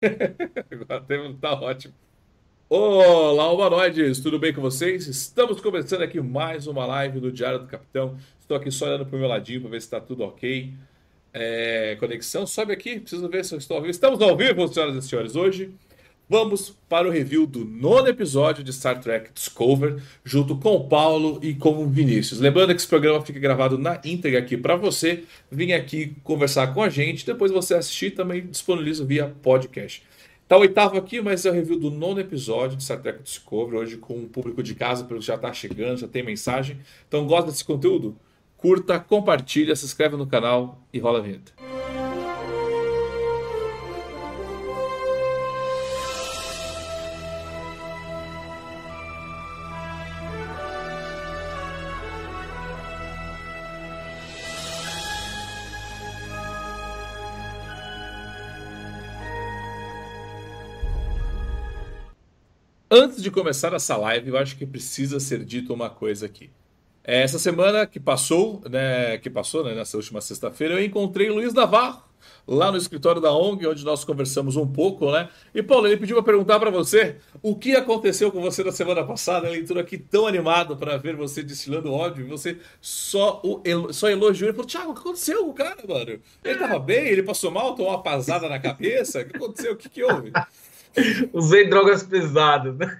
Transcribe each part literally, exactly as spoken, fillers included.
Agora temos- tá ótimo. Olá, humanoides, tudo bem com vocês? Estamos começando aqui mais uma live do Diário do Capitão. Estou aqui só olhando pro meu ladinho para ver se está tudo ok. É, conexão, sobe aqui, preciso ver se eu estou ao vivo. Estamos ao vivo, senhoras e senhores, hoje. Vamos para o review do nono episódio de Star Trek Discovery, junto com o Paulo e com o Vinícius. Lembrando que esse programa fica gravado na íntegra aqui para você vir aqui conversar com a gente, depois você assistir também disponibiliza via podcast. Tá o oitavo aqui, mas é o review do nono episódio de Star Trek Discovery, hoje com o público de casa, pelo que já está chegando, já tem mensagem. Então gosta desse conteúdo? Curta, compartilha, se inscreve no canal e rola a vinheta. Antes de começar essa live, eu acho que precisa ser dito uma coisa aqui. É, Essa semana que passou, né, que passou, né, nessa última sexta-feira, eu encontrei Luiz Navarro lá no escritório da O N G, onde nós conversamos um pouco, né? E Paulo, ele pediu para perguntar para você o que aconteceu com você na semana passada. Ele entrou aqui tão animado para ver você destilando ódio, e você só o elo- só elogiou. Ele falou: Thiago, o que aconteceu com o cara, mano? Ele tava bem? Ele passou mal? Tomou uma pasada na cabeça? O que aconteceu? O que que houve? Usei drogas pesadas, né?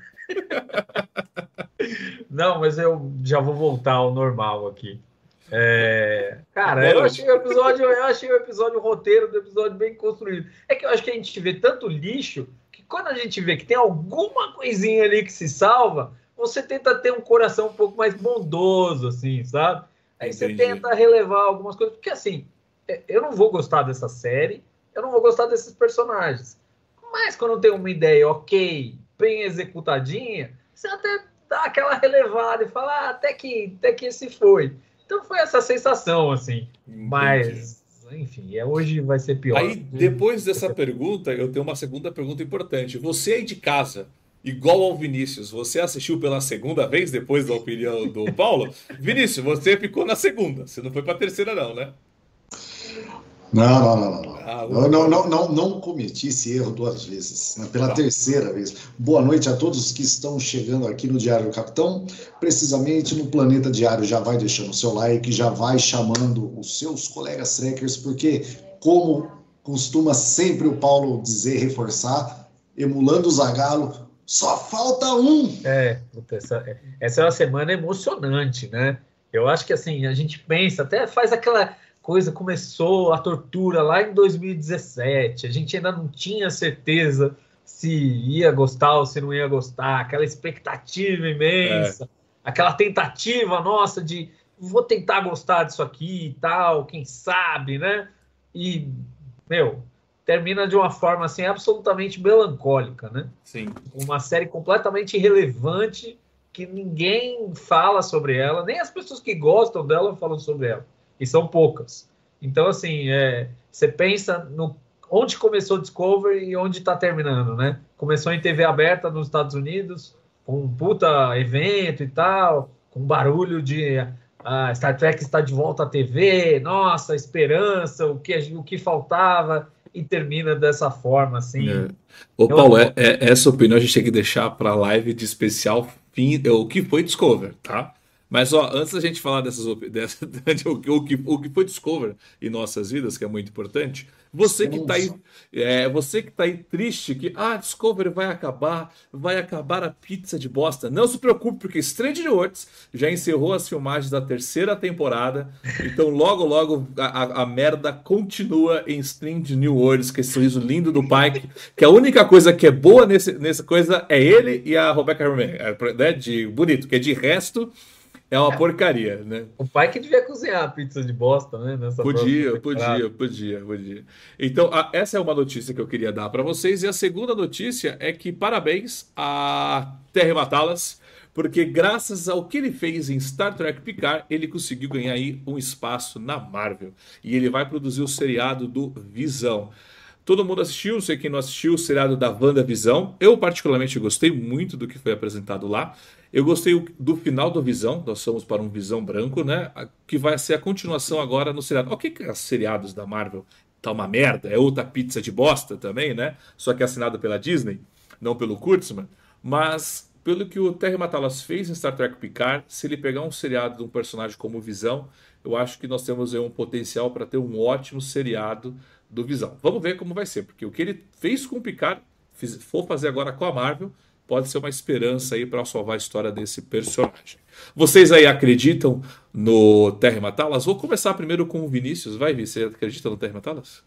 Não, mas eu já vou voltar ao normal aqui. É, Cara, Boa eu noite. achei o episódio, eu achei o episódio, o roteiro do episódio bem construído. É que eu acho que a gente vê tanto lixo que quando a gente vê que tem alguma coisinha ali que se salva, você tenta ter um coração um pouco mais bondoso, assim, sabe? Aí você Entendi. tenta relevar algumas coisas, porque assim, é, eu não vou gostar dessa série, eu não vou gostar desses personagens. Mas quando tem uma ideia ok, bem executadinha, você até dá aquela relevada e fala, ah, até que, até que esse foi. Então foi essa sensação, assim. Entendi. Mas, enfim, é, hoje vai ser Aí, pior. depois dessa pergunta, eu tenho uma segunda pergunta importante. Você aí de casa, igual ao Vinícius, você assistiu pela segunda vez depois da opinião do Paulo? Vinícius, você ficou na segunda. Você não foi pra terceira, não, né? Não, não, não, não, não. Ah, Eu ufa, não, não, ufa. não, não cometi esse erro duas vezes, né? Pela Tá. terceira vez. Boa noite a todos que estão chegando aqui no Diário do Capitão. Precisamente no Planeta Diário, já vai deixando o seu like, já vai chamando os seus colegas trekkers, porque, como costuma sempre o Paulo dizer, reforçar, emulando o Zagalo, só falta um. É, puta, essa, essa é uma semana emocionante, né? Eu acho que assim, a gente pensa, até faz aquela coisa, começou a tortura lá em dois mil e dezessete, a gente ainda não tinha certeza se ia gostar ou se não ia gostar, aquela expectativa É, imensa, aquela tentativa nossa de vou tentar gostar disso aqui e tal, quem sabe, né? E, meu, termina de uma forma assim absolutamente melancólica, né? sim. Uma série completamente irrelevante que ninguém fala sobre ela, nem as pessoas que gostam dela falam sobre ela, e são poucas. Então, assim, é, você pensa no onde começou Discovery e onde está terminando, né? Começou em T V aberta nos Estados Unidos, com um puta evento e tal, com barulho de ah, Star Trek está de volta à T V, nossa, esperança, o que, o que faltava, e termina dessa forma, assim, É. Ô, Paulo, é, melancólica. é- essa opinião a gente tem que deixar para live de especial fim, é, o que foi Discover, tá? Mas ó, antes da gente falar dessas opi- dessa, o, que, o que o que foi Discover em nossas vidas, que é muito importante, você que tá aí, Estamos é, você que tá aí triste que ah, Discovery vai acabar, vai acabar a pizza de bosta. Não se preocupe, porque Strange New Worlds já encerrou as filmagens da terceira temporada. Então, logo, logo, a, a- a merda continua em Strange New Worlds, que é esse sorriso lindo do Pike, que a única coisa que é boa nesse, nessa coisa é ele e a Rebecca Romijn, é, né, de bonito, que de resto é uma É, porcaria, né? o pai que devia cozinhar a pizza de bosta, né? Nessa próxima Podia, temporada. podia, podia, podia. Então, a- essa é uma notícia que eu queria dar para vocês. E a segunda notícia é que parabéns a Terry Matalas, porque graças ao que ele fez em Star Trek Picard, ele conseguiu ganhar aí um espaço na Marvel. E ele vai produzir o seriado do Visão. Todo mundo assistiu, sei quem não assistiu, o seriado da WandaVisão. Eu, particularmente, gostei muito do que foi apresentado lá. Eu gostei do final do Visão, nós somos para um Visão branco, né? Que vai ser a continuação agora no seriado. O que que é os seriados da Marvel? tá uma merda, é outra pizza de bosta também, né? Só que é assinado pela Disney, não pelo Kurtzman. Mas, pelo que o Terry Matalas fez em Star Trek Picard, se ele pegar um seriado de um personagem como o Visão, eu acho que nós temos aí um potencial para ter um ótimo seriado do Visão. Vamos ver como vai ser, porque o que ele fez com o Picard, fiz, for fazer agora com a Marvel, pode ser uma esperança aí para salvar a história desse personagem. Vocês aí acreditam no Terry Matalas? Vou começar primeiro com o Vinícius. Vai, Vi, você acredita no Terry Matalas?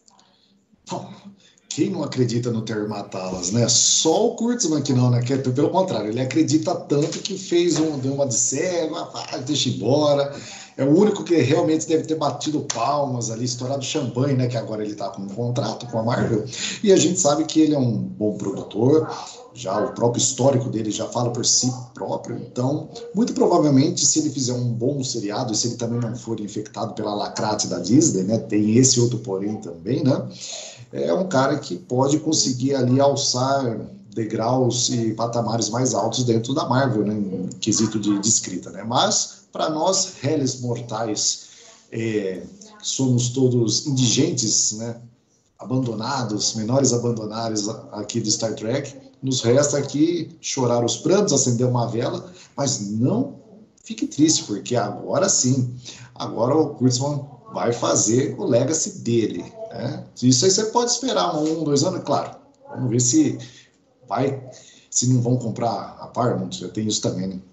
Bom, quem não acredita no Terry Matalas, né? Só o Kurtzman que não, né? Que, pelo contrário, ele acredita tanto que fez um, deu uma de cego, ah, deixa embora. É o único que realmente deve ter batido palmas ali, estourado champanhe, né? Que agora ele tá com um contrato com a Marvel. E a gente sabe que ele é um bom produtor, já o próprio histórico dele já fala por si próprio. Então, muito provavelmente, se ele fizer um bom seriado, e se ele também não for infectado pela lacrate da Disney, né? Tem esse outro porém também, né? É um cara que pode conseguir ali alçar degraus e patamares mais altos dentro da Marvel, né, em quesito de, de escrita, né? Mas, para nós, réis mortais, é, somos todos indigentes, né, abandonados, menores abandonados aqui de Star Trek, nos resta aqui chorar os prantos, acender uma vela, mas não fique triste, porque agora sim, agora o Kurtzman vai fazer o legacy dele, né? Isso aí você pode esperar um, dois anos, claro. Vamos ver se vai, se não vão comprar a Paramount, já tem isso também, né?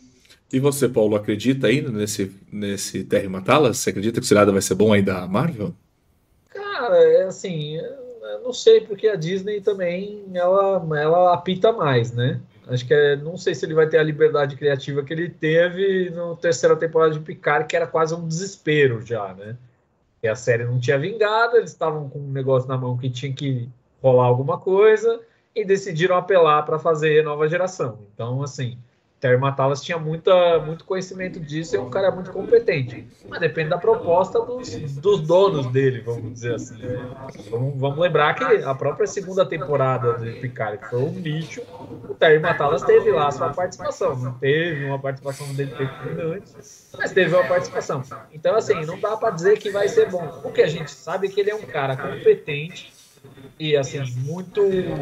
E você, Paulo, acredita ainda nesse, nesse Terry Matalas? Você acredita que o seriado vai ser bom aí da Marvel? Cara, é assim, eu não sei, porque a Disney também, ela, ela apita mais, né? Acho que é, não sei se ele vai ter a liberdade criativa que ele teve na terceira temporada de Picard, que era quase um desespero já, né? E a série não tinha vingado, eles estavam com um negócio na mão que tinha que rolar alguma coisa e decidiram apelar para fazer nova geração. Então, assim, Terry Matalas tinha muita, muito conhecimento disso e é um cara muito competente. Mas depende da proposta dos, dos donos dele, vamos dizer assim. Vamos, vamos lembrar que a própria segunda temporada de Picard, que foi um lixo, o Terry Matalas teve lá a sua participação. Não teve uma participação dele antes, mas teve uma participação. Então, assim, não dá para dizer que vai ser bom. O que a gente sabe é que ele é um cara competente e, assim, muito...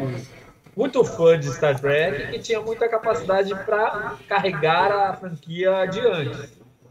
muito fã de Star Trek, que tinha muita capacidade para carregar a franquia adiante.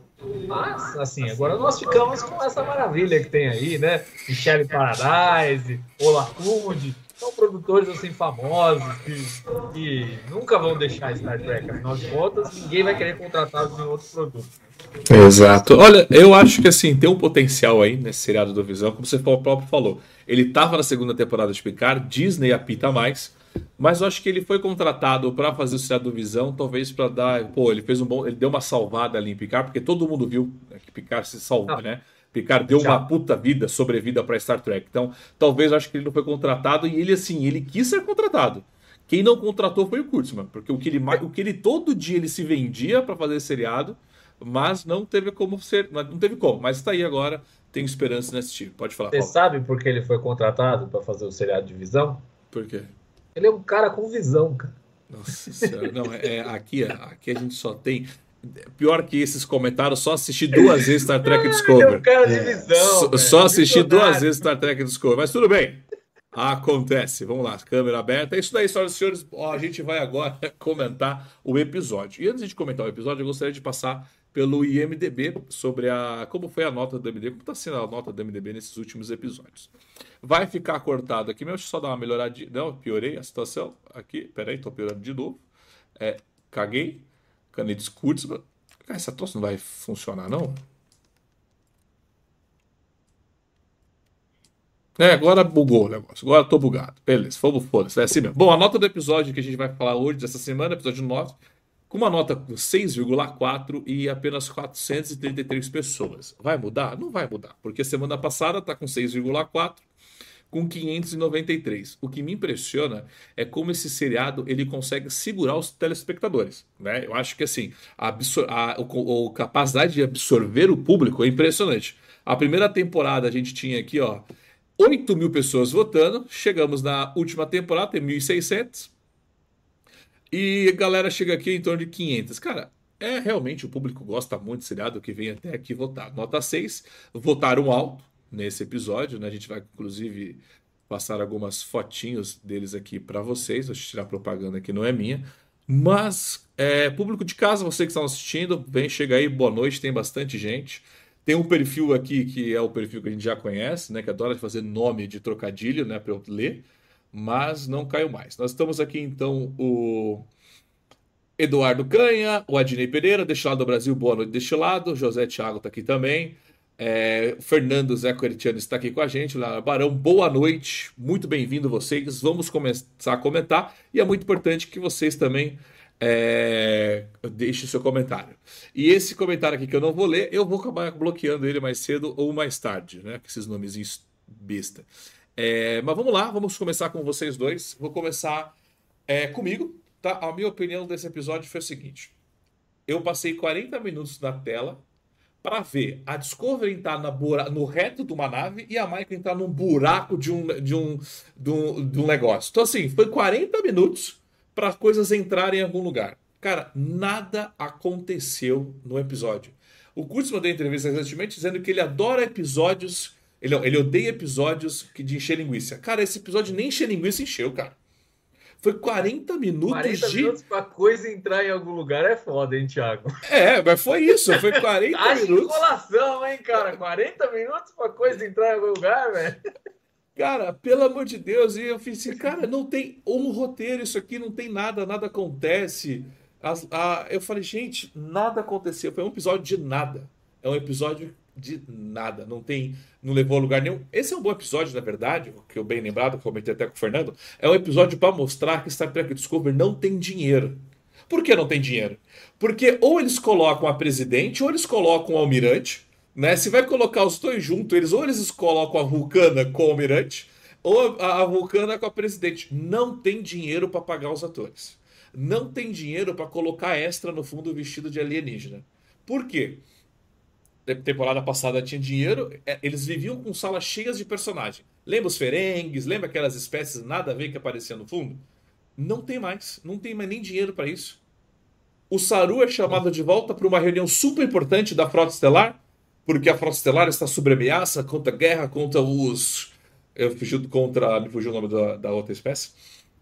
Mas, assim, agora nós ficamos com essa maravilha que tem aí, né? Michelle Paradise, Ola Kundi, são produtores, assim, famosos que, que nunca vão deixar Star Trek. Afinal de contas, ninguém vai querer contratá-los em outro produto. Exato. Olha, eu acho que assim, tem um potencial aí nesse seriado do Visão, como você próprio falou. Ele estava na segunda temporada de Picard, Disney apita mais, mas eu acho que ele foi contratado para fazer o seriado do Visão, talvez para dar, pô, ele fez um bom, ele deu uma salvada ali em Picard, porque todo mundo viu, né, que Picard se salva, ah, né? Picard deu já. uma puta vida, sobrevida para Star Trek. Então, talvez eu acho que ele não foi contratado e ele assim, ele quis ser contratado. Quem não contratou foi o Kurtzman, porque o que ele, o que ele todo dia ele se vendia para fazer seriado, mas não teve como ser, não teve como, mas está aí agora, tenho esperança nesse tipo. Pode falar, Você Paulo. sabe por que ele foi contratado para fazer o seriado de Visão? Por quê? Ele é um cara com visão, cara. Nossa senhora, não, é, aqui, aqui a gente só tem... Pior que esses comentários, só assisti duas vezes Star Trek Discovery. Ele é um cara de visão. É. Só assisti duas vezes Star Trek Discovery, mas tudo bem. Acontece. Vamos lá, câmera aberta. É isso daí, senhoras e senhores. Ó, a gente vai agora comentar o episódio. E antes de comentar o episódio, eu gostaria de passar pelo I M D B sobre a como foi a nota do M D B, como está sendo a nota do M D B nesses últimos episódios. Vai ficar cortado aqui, mas deixa eu só dar uma melhoradinha. Não, piorei a situação aqui. Peraí, tô piorando de novo. É, caguei. Canetes Kurtzman. Essa troça não vai funcionar, não? É, agora bugou o negócio. Agora tô bugado. Beleza, vamos, foda-se. É assim mesmo. Bom, a nota do episódio que a gente vai falar hoje, dessa semana, episódio nove, com uma nota seis vírgula quatro e apenas quatrocentas e trinta e três pessoas. Vai mudar? Não vai mudar, porque semana passada tá com seis vírgula quatro, com quinhentos e noventa e três. O que me impressiona é como esse seriado ele consegue segurar os telespectadores, né? Eu acho que assim, a, a, a, a capacidade de absorver o público é impressionante. A primeira temporada a gente tinha aqui, ó, oito mil pessoas votando. Chegamos na última temporada, tem mil e seiscentos. E a galera chega aqui em torno de quinhentos. Cara, é realmente o público gosta muito de seriado que vem até aqui votar. Nota seis, votaram alto. nesse episódio, né? A gente vai, inclusive, passar algumas fotinhos deles aqui para vocês. Vou tirar propaganda que não é minha. Mas, é, público de casa, você que está assistindo, vem, chega aí, boa noite, tem bastante gente. Tem um perfil aqui que é o perfil que a gente já conhece, né? Que adora fazer nome de trocadilho, né? Para eu ler, mas não caiu mais. Nós estamos aqui, então, o Eduardo Canha, o Adnei Pereira, Destilado do Brasil, boa noite, Destilado. José Thiago está aqui também. É, o Fernando Zé Coerciano está aqui com a gente. Lara Barão, boa noite, muito bem-vindo vocês. Vamos começar a comentar e é muito importante que vocês também é, deixem seu comentário. E esse comentário aqui que eu não vou ler, eu vou acabar bloqueando ele mais cedo ou mais tarde, né? Com esses nomezinhos besta. É, mas vamos lá, vamos começar com vocês dois. Vou começar é, comigo. Tá? A minha opinião desse episódio foi o seguinte: eu passei quarenta minutos na tela para ver a Discovery entrar na bura... no reto de uma nave e a Michael entrar num buraco de um, de um, de um, de um negócio. Então, assim, foi quarenta minutos para coisas entrarem em algum lugar. Cara, nada aconteceu no episódio. O Kurtzman deu entrevista recentemente dizendo que ele adora episódios. Ele, ele odeia episódios que de encher linguiça. Cara, esse episódio nem encher linguiça encheu, cara. Foi quarenta minutos quarenta de... minutos pra coisa entrar em algum lugar é foda, hein, Thiago? É, mas foi isso. Foi quarenta Acho minutos. enrolação, hein, cara? quarenta minutos pra coisa entrar em algum lugar, velho? Cara, pelo amor de Deus. E eu fiz assim, cara, não tem um roteiro isso aqui, não tem nada, nada acontece. As, a, eu falei, gente, nada aconteceu. Foi um episódio de nada. É um episódio de nada. Não tem, não levou a lugar nenhum. Esse é um bom episódio, na verdade, que eu bem lembrado, comentei até com o Fernando. É um episódio para mostrar que Star Trek Discovery não tem dinheiro. Por que não tem dinheiro? Porque ou eles colocam a presidente ou eles colocam o almirante, né? Se vai colocar os dois juntos, eles ou eles colocam a Vulcana com o almirante ou a, a Vulcana com a presidente. Não tem dinheiro para pagar os atores. Não tem dinheiro para colocar extra no fundo vestido de alienígena. Por quê? Temporada passada tinha dinheiro, eles viviam com salas cheias de personagem. Lembra os Ferengues? Lembra aquelas espécies nada a ver que apareciam no fundo? Não tem mais, não tem mais nem dinheiro para isso. O Saru é chamado de volta para uma reunião super importante da Frota Estelar, porque a Frota Estelar está sob ameaça contra a guerra, contra os... Eu fugi contra... Me fugiu o nome da, da outra espécie.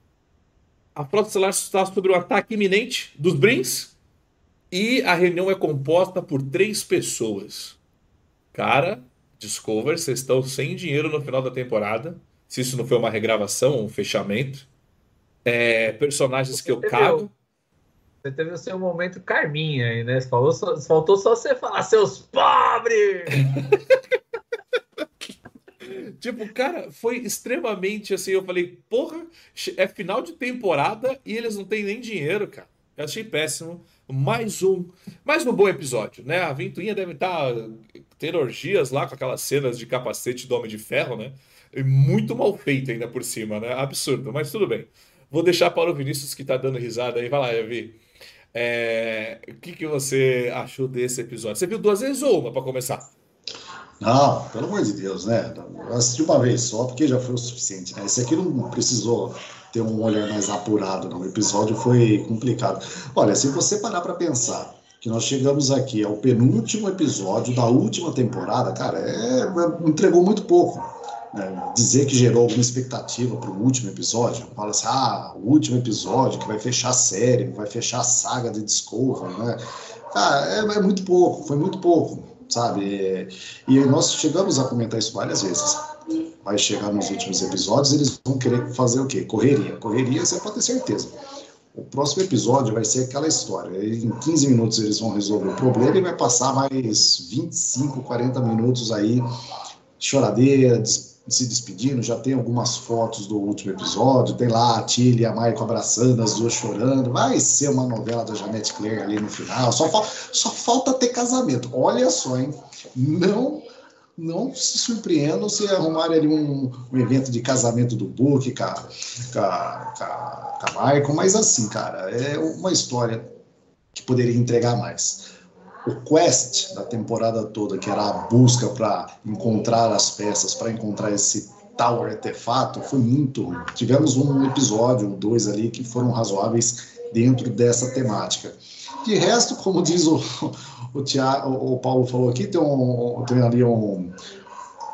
A Frota Estelar está sob um ataque iminente dos Brins. E a reunião é composta por três pessoas. Cara, Discovery, vocês estão sem dinheiro no final da temporada. Se isso não foi uma regravação, um fechamento. É, personagens que eu cago. Você teve o seu momento Carminha aí, né? Falou só, faltou só você falar, seus pobres! Tipo, cara, foi extremamente assim. Eu falei, porra, é final de temporada e eles não têm nem dinheiro, cara. Eu achei péssimo. Mais um, mais um bom episódio, né? A Ventoinha deve estar tendo orgias lá com aquelas cenas de capacete do Homem de Ferro, né? E muito mal feito ainda por cima, né? Absurdo, mas tudo bem. Vou deixar para o Vinícius que tá dando risada aí. Vai lá, Yavi. É... O que, que você achou desse episódio? Você viu duas vezes ou uma para começar? Não, pelo amor de Deus, né? Eu assisti uma vez só porque já foi o suficiente, né? Esse aqui não precisou ter um olhar mais apurado, não. O episódio foi complicado. Olha, se você parar para pensar que nós chegamos aqui ao penúltimo episódio da última temporada, cara, é, entregou muito pouco. Né? Dizer que gerou alguma expectativa para o último episódio, fala assim, ah, o último episódio que vai fechar a série, vai fechar a saga de Discovery, né? Cara, é, é muito pouco, foi muito pouco, sabe? E, e nós chegamos a comentar isso várias vezes. Vai chegar nos últimos episódios, eles vão querer fazer o quê? Correria. Correria, você pode ter certeza. O próximo episódio vai ser aquela história. Em quinze minutos eles vão resolver o problema e vai passar mais vinte e cinco, quarenta minutos aí, choradeira, se despedindo. Já tem algumas fotos do último episódio. Tem lá a Tilly e a Michael abraçando, as duas chorando. Vai ser uma novela da Jeanette Claire ali no final. Só, fa só falta ter casamento. Olha só, hein? Não... Não se surpreendam se arrumarem ali um, um evento de casamento do Book com a, com, a, com, a, com a Michael, mas assim, cara, é uma história que poderia entregar mais. O quest da temporada toda, que era a busca para encontrar as peças, para encontrar esse tal artefato, foi muito ruim. Tivemos um episódio, dois ali, que foram razoáveis dentro dessa temática. De resto, como diz o, o, Thiago, o Paulo falou aqui, tem, um, tem ali um,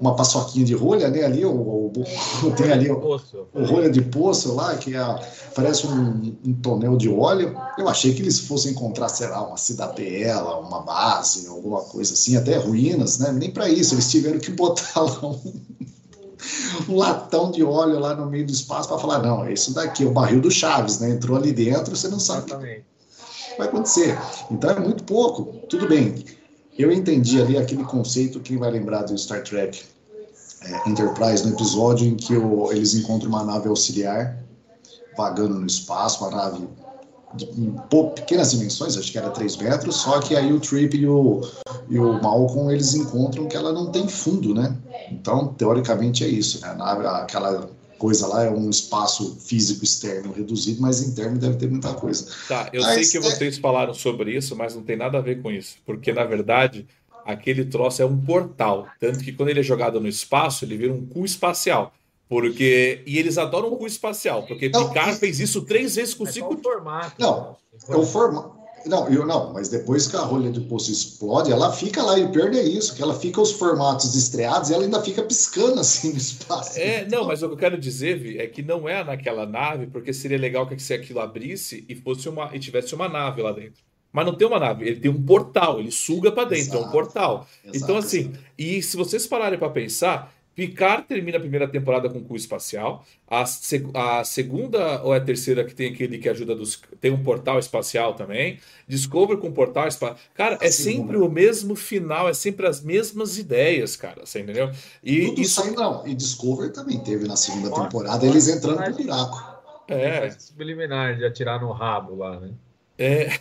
uma paçoquinha de rolha, né? Ali, o, o, o tem ali o, o rolha de poço lá, que é, parece um, um tonel de óleo. Eu achei que eles fossem encontrar, sei lá, uma cidadela, uma base, alguma coisa assim, até ruínas, né? Nem para isso, eles tiveram que botar lá um, um latão de óleo lá no meio do espaço para falar, não, é isso daqui, é o barril do Chaves, né? Entrou ali dentro, você não sabe o que vai acontecer. Então é muito pouco. Tudo bem. Eu entendi ali aquele conceito, quem vai lembrar do Star Trek é, Enterprise, no episódio em que o, eles encontram uma nave auxiliar vagando no espaço, uma nave de pô, pequenas dimensões, acho que era três metros, só que aí o Trip e o, e o Malcolm, eles encontram que ela não tem fundo, né? Então, teoricamente é isso, né? A nave, aquela coisa lá é um espaço físico externo reduzido, mas interno deve ter muita coisa. Tá, eu mas, sei que vocês é... falaram sobre isso, mas não tem nada a ver com isso, porque na verdade aquele troço é um portal, tanto que quando ele é jogado no espaço, ele vira um cu espacial. Porque... E eles adoram o cu espacial, porque não, Picard e... fez isso três vezes com cinco... formato. Não, é o formato. Não, eu não, mas depois que a rolha de poço explode, ela fica lá, e o pior é isso, que ela fica os formatos estreados e ela ainda fica piscando assim no espaço. É, então... não, mas o que eu quero dizer, Vi, é que não é naquela nave, porque seria legal que se aquilo abrisse e fosse uma e tivesse uma nave lá dentro. Mas não tem uma nave, ele tem um portal, ele suga para dentro, exato, é um portal. Exato, então, assim, exato. E se vocês pararem para pensar, Picard termina a primeira temporada com cu espacial, a, seg a segunda ou é a terceira que tem aquele que ajuda dos... tem um portal espacial também, Discovery com portal espacial. Cara, é sempre o mesmo final, é sempre as mesmas ideias, cara, você entendeu? E tudo isso... sai, não. E Discovery também teve na segunda Nossa, temporada, eles entrando pro buraco. É. Subliminar de atirar no rabo lá, né? É.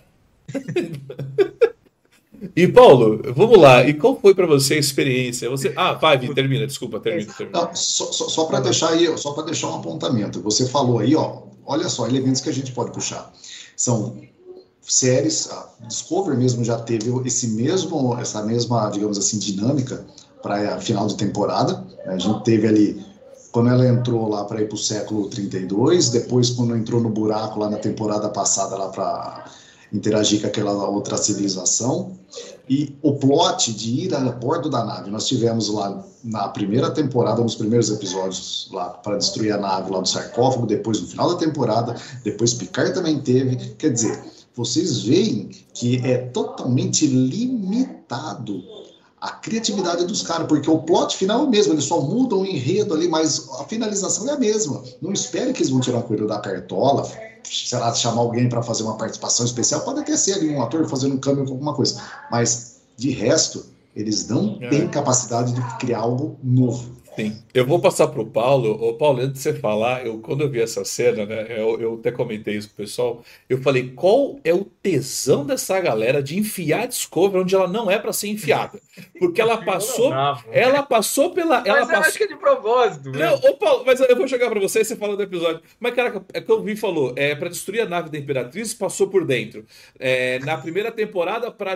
E Paulo, vamos lá. E qual foi para você a experiência? Você... Ah, vai, Vi, termina, desculpa, termina. termina. Não, só só, só para deixar aí, só para deixar um apontamento. Você falou aí, ó, olha só, elementos que a gente pode puxar. São séries, a Discovery mesmo já teve esse mesmo, essa mesma, digamos assim, dinâmica para final de temporada. A gente teve ali quando ela entrou lá para ir para o século trinta e dois, depois quando entrou no buraco lá na temporada passada lá para interagir com aquela outra civilização, e o plot de ir a bordo da nave, nós tivemos lá na primeira temporada, nos primeiros episódios lá, para destruir a nave lá do sarcófago, depois no final da temporada, depois Picard também teve, quer dizer, vocês veem que é totalmente limitado a criatividade dos caras, porque o plot final é o mesmo, eles só mudam o enredo ali, mas a finalização é a mesma. Não espere que eles vão tirar um coelho da cartola, sei lá, chamar alguém para fazer uma participação especial, pode até ser ali um ator fazendo um câmbio com alguma coisa, mas de resto, eles não é. têm capacidade de criar algo novo. Sim. Eu vou passar para o Paulo. Ô, Paulo, antes de você falar, eu, quando eu vi essa cena, né, eu, eu até comentei isso com o pessoal, eu falei, qual é o tesão dessa galera de enfiar a Discovery onde ela não é para ser enfiada? Porque ela passou, ela passou pela... Ela mas eu passou... acho que é de propósito. Não, ô, Paulo, mas eu vou jogar para você e você fala do episódio. Mas, caraca, é que eu vi falou, é para destruir a nave da Imperatriz, passou por dentro. É, na primeira temporada, para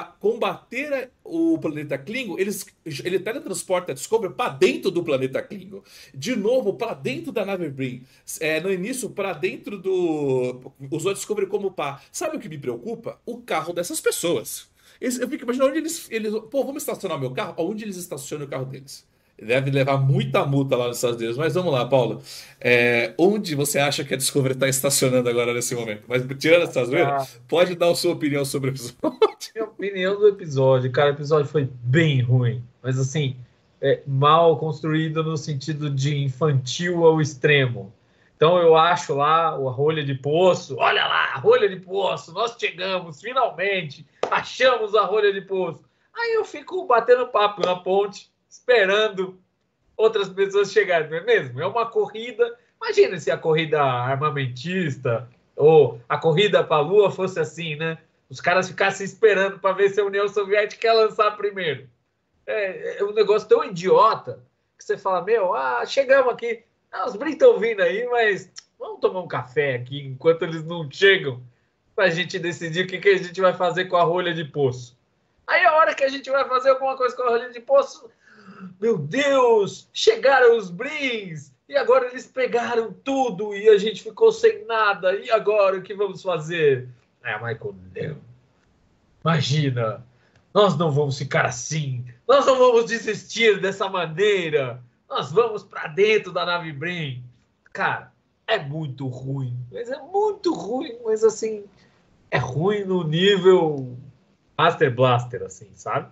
combater o planeta Klingon, eles, ele teletransporta a Discovery para dentro do planeta Klingon. De novo, para dentro da nave Brim. É, no início, para dentro do... Usou a Discovery como pá. Sabe o que me preocupa? O carro dessas pessoas. Eles, eu fico imaginando onde eles, eles... Pô, vamos estacionar meu carro? Onde eles estacionam o carro deles? Deve levar muita multa lá nos Estados Unidos. Mas vamos lá, Paulo. É, onde você acha que a Discovery está estacionando agora nesse momento? Mas tirando essa zoeira, ah, pode dar a sua opinião sobre o episódio. Minha opinião do episódio. Cara, o episódio foi bem ruim. Mas assim... É, mal construído no sentido de infantil ao extremo. Então eu acho lá a rolha de poço, olha lá, a rolha de poço, nós chegamos, finalmente, achamos a rolha de poço. Aí eu fico batendo papo na ponte, esperando outras pessoas chegarem, não é mesmo? É uma corrida, imagina se a corrida armamentista ou a corrida para a Lua fosse assim, né? Os caras ficassem esperando para ver se a União Soviética ia lançar primeiro. É, é um negócio tão idiota que você fala, meu, ah, chegamos aqui, ah, os Brim estão vindo aí, mas vamos tomar um café aqui enquanto eles não chegam pra gente decidir o que, que a gente vai fazer com a rolha de poço. Aí a hora que a gente vai fazer alguma coisa com a rolha de poço, meu Deus, chegaram os Brims e agora eles pegaram tudo e a gente ficou sem nada, e agora o que vamos fazer? É, Michael, Deus, imagina... nós não vamos ficar assim, nós não vamos desistir dessa maneira, nós vamos para dentro da nave Brim. Cara, é muito ruim, mas é muito ruim, mas assim, é ruim no nível Master Blaster, assim, sabe?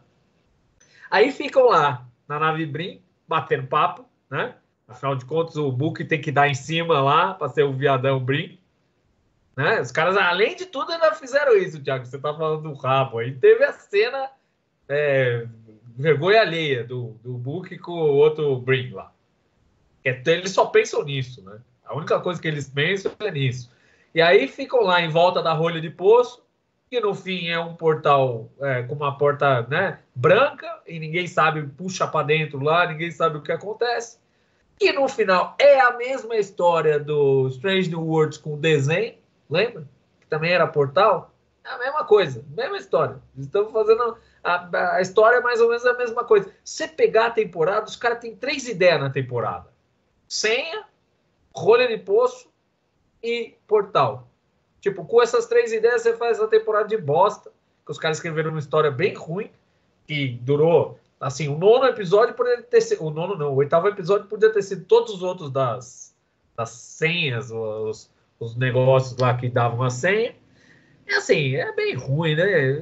Aí ficam lá, na nave Brim, batendo papo, né? Afinal de contas, o Book tem que dar em cima lá para ser o viadão Brim. Né? Os caras, além de tudo, ainda fizeram isso, Thiago. Você tá falando do rabo. Aí teve a cena é, vergonha alheia do, do Book com o outro Brim lá. Eles só pensam nisso, né? A única coisa que eles pensam é nisso. E aí ficam lá em volta da rolha de poço, que no fim é um portal é, com uma porta, né, branca, e ninguém sabe, puxa para dentro lá, ninguém sabe o que acontece. E no final é a mesma história do Strange New Worlds com o desenho, lembra? Que também era portal. É a mesma coisa, mesma história. Estamos fazendo... A, a história é mais ou menos a mesma coisa. Se você pegar a temporada, os caras têm três ideias na temporada. Senha, rolha de poço e portal. Tipo, com essas três ideias, você faz a temporada de bosta, que os caras escreveram uma história bem ruim, que durou... Assim, o nono episódio poderia ter sido... O nono não, o oitavo episódio poderia ter sido todos os outros das, das senhas, os, os negócios lá que davam a senha. E assim, é bem ruim, né?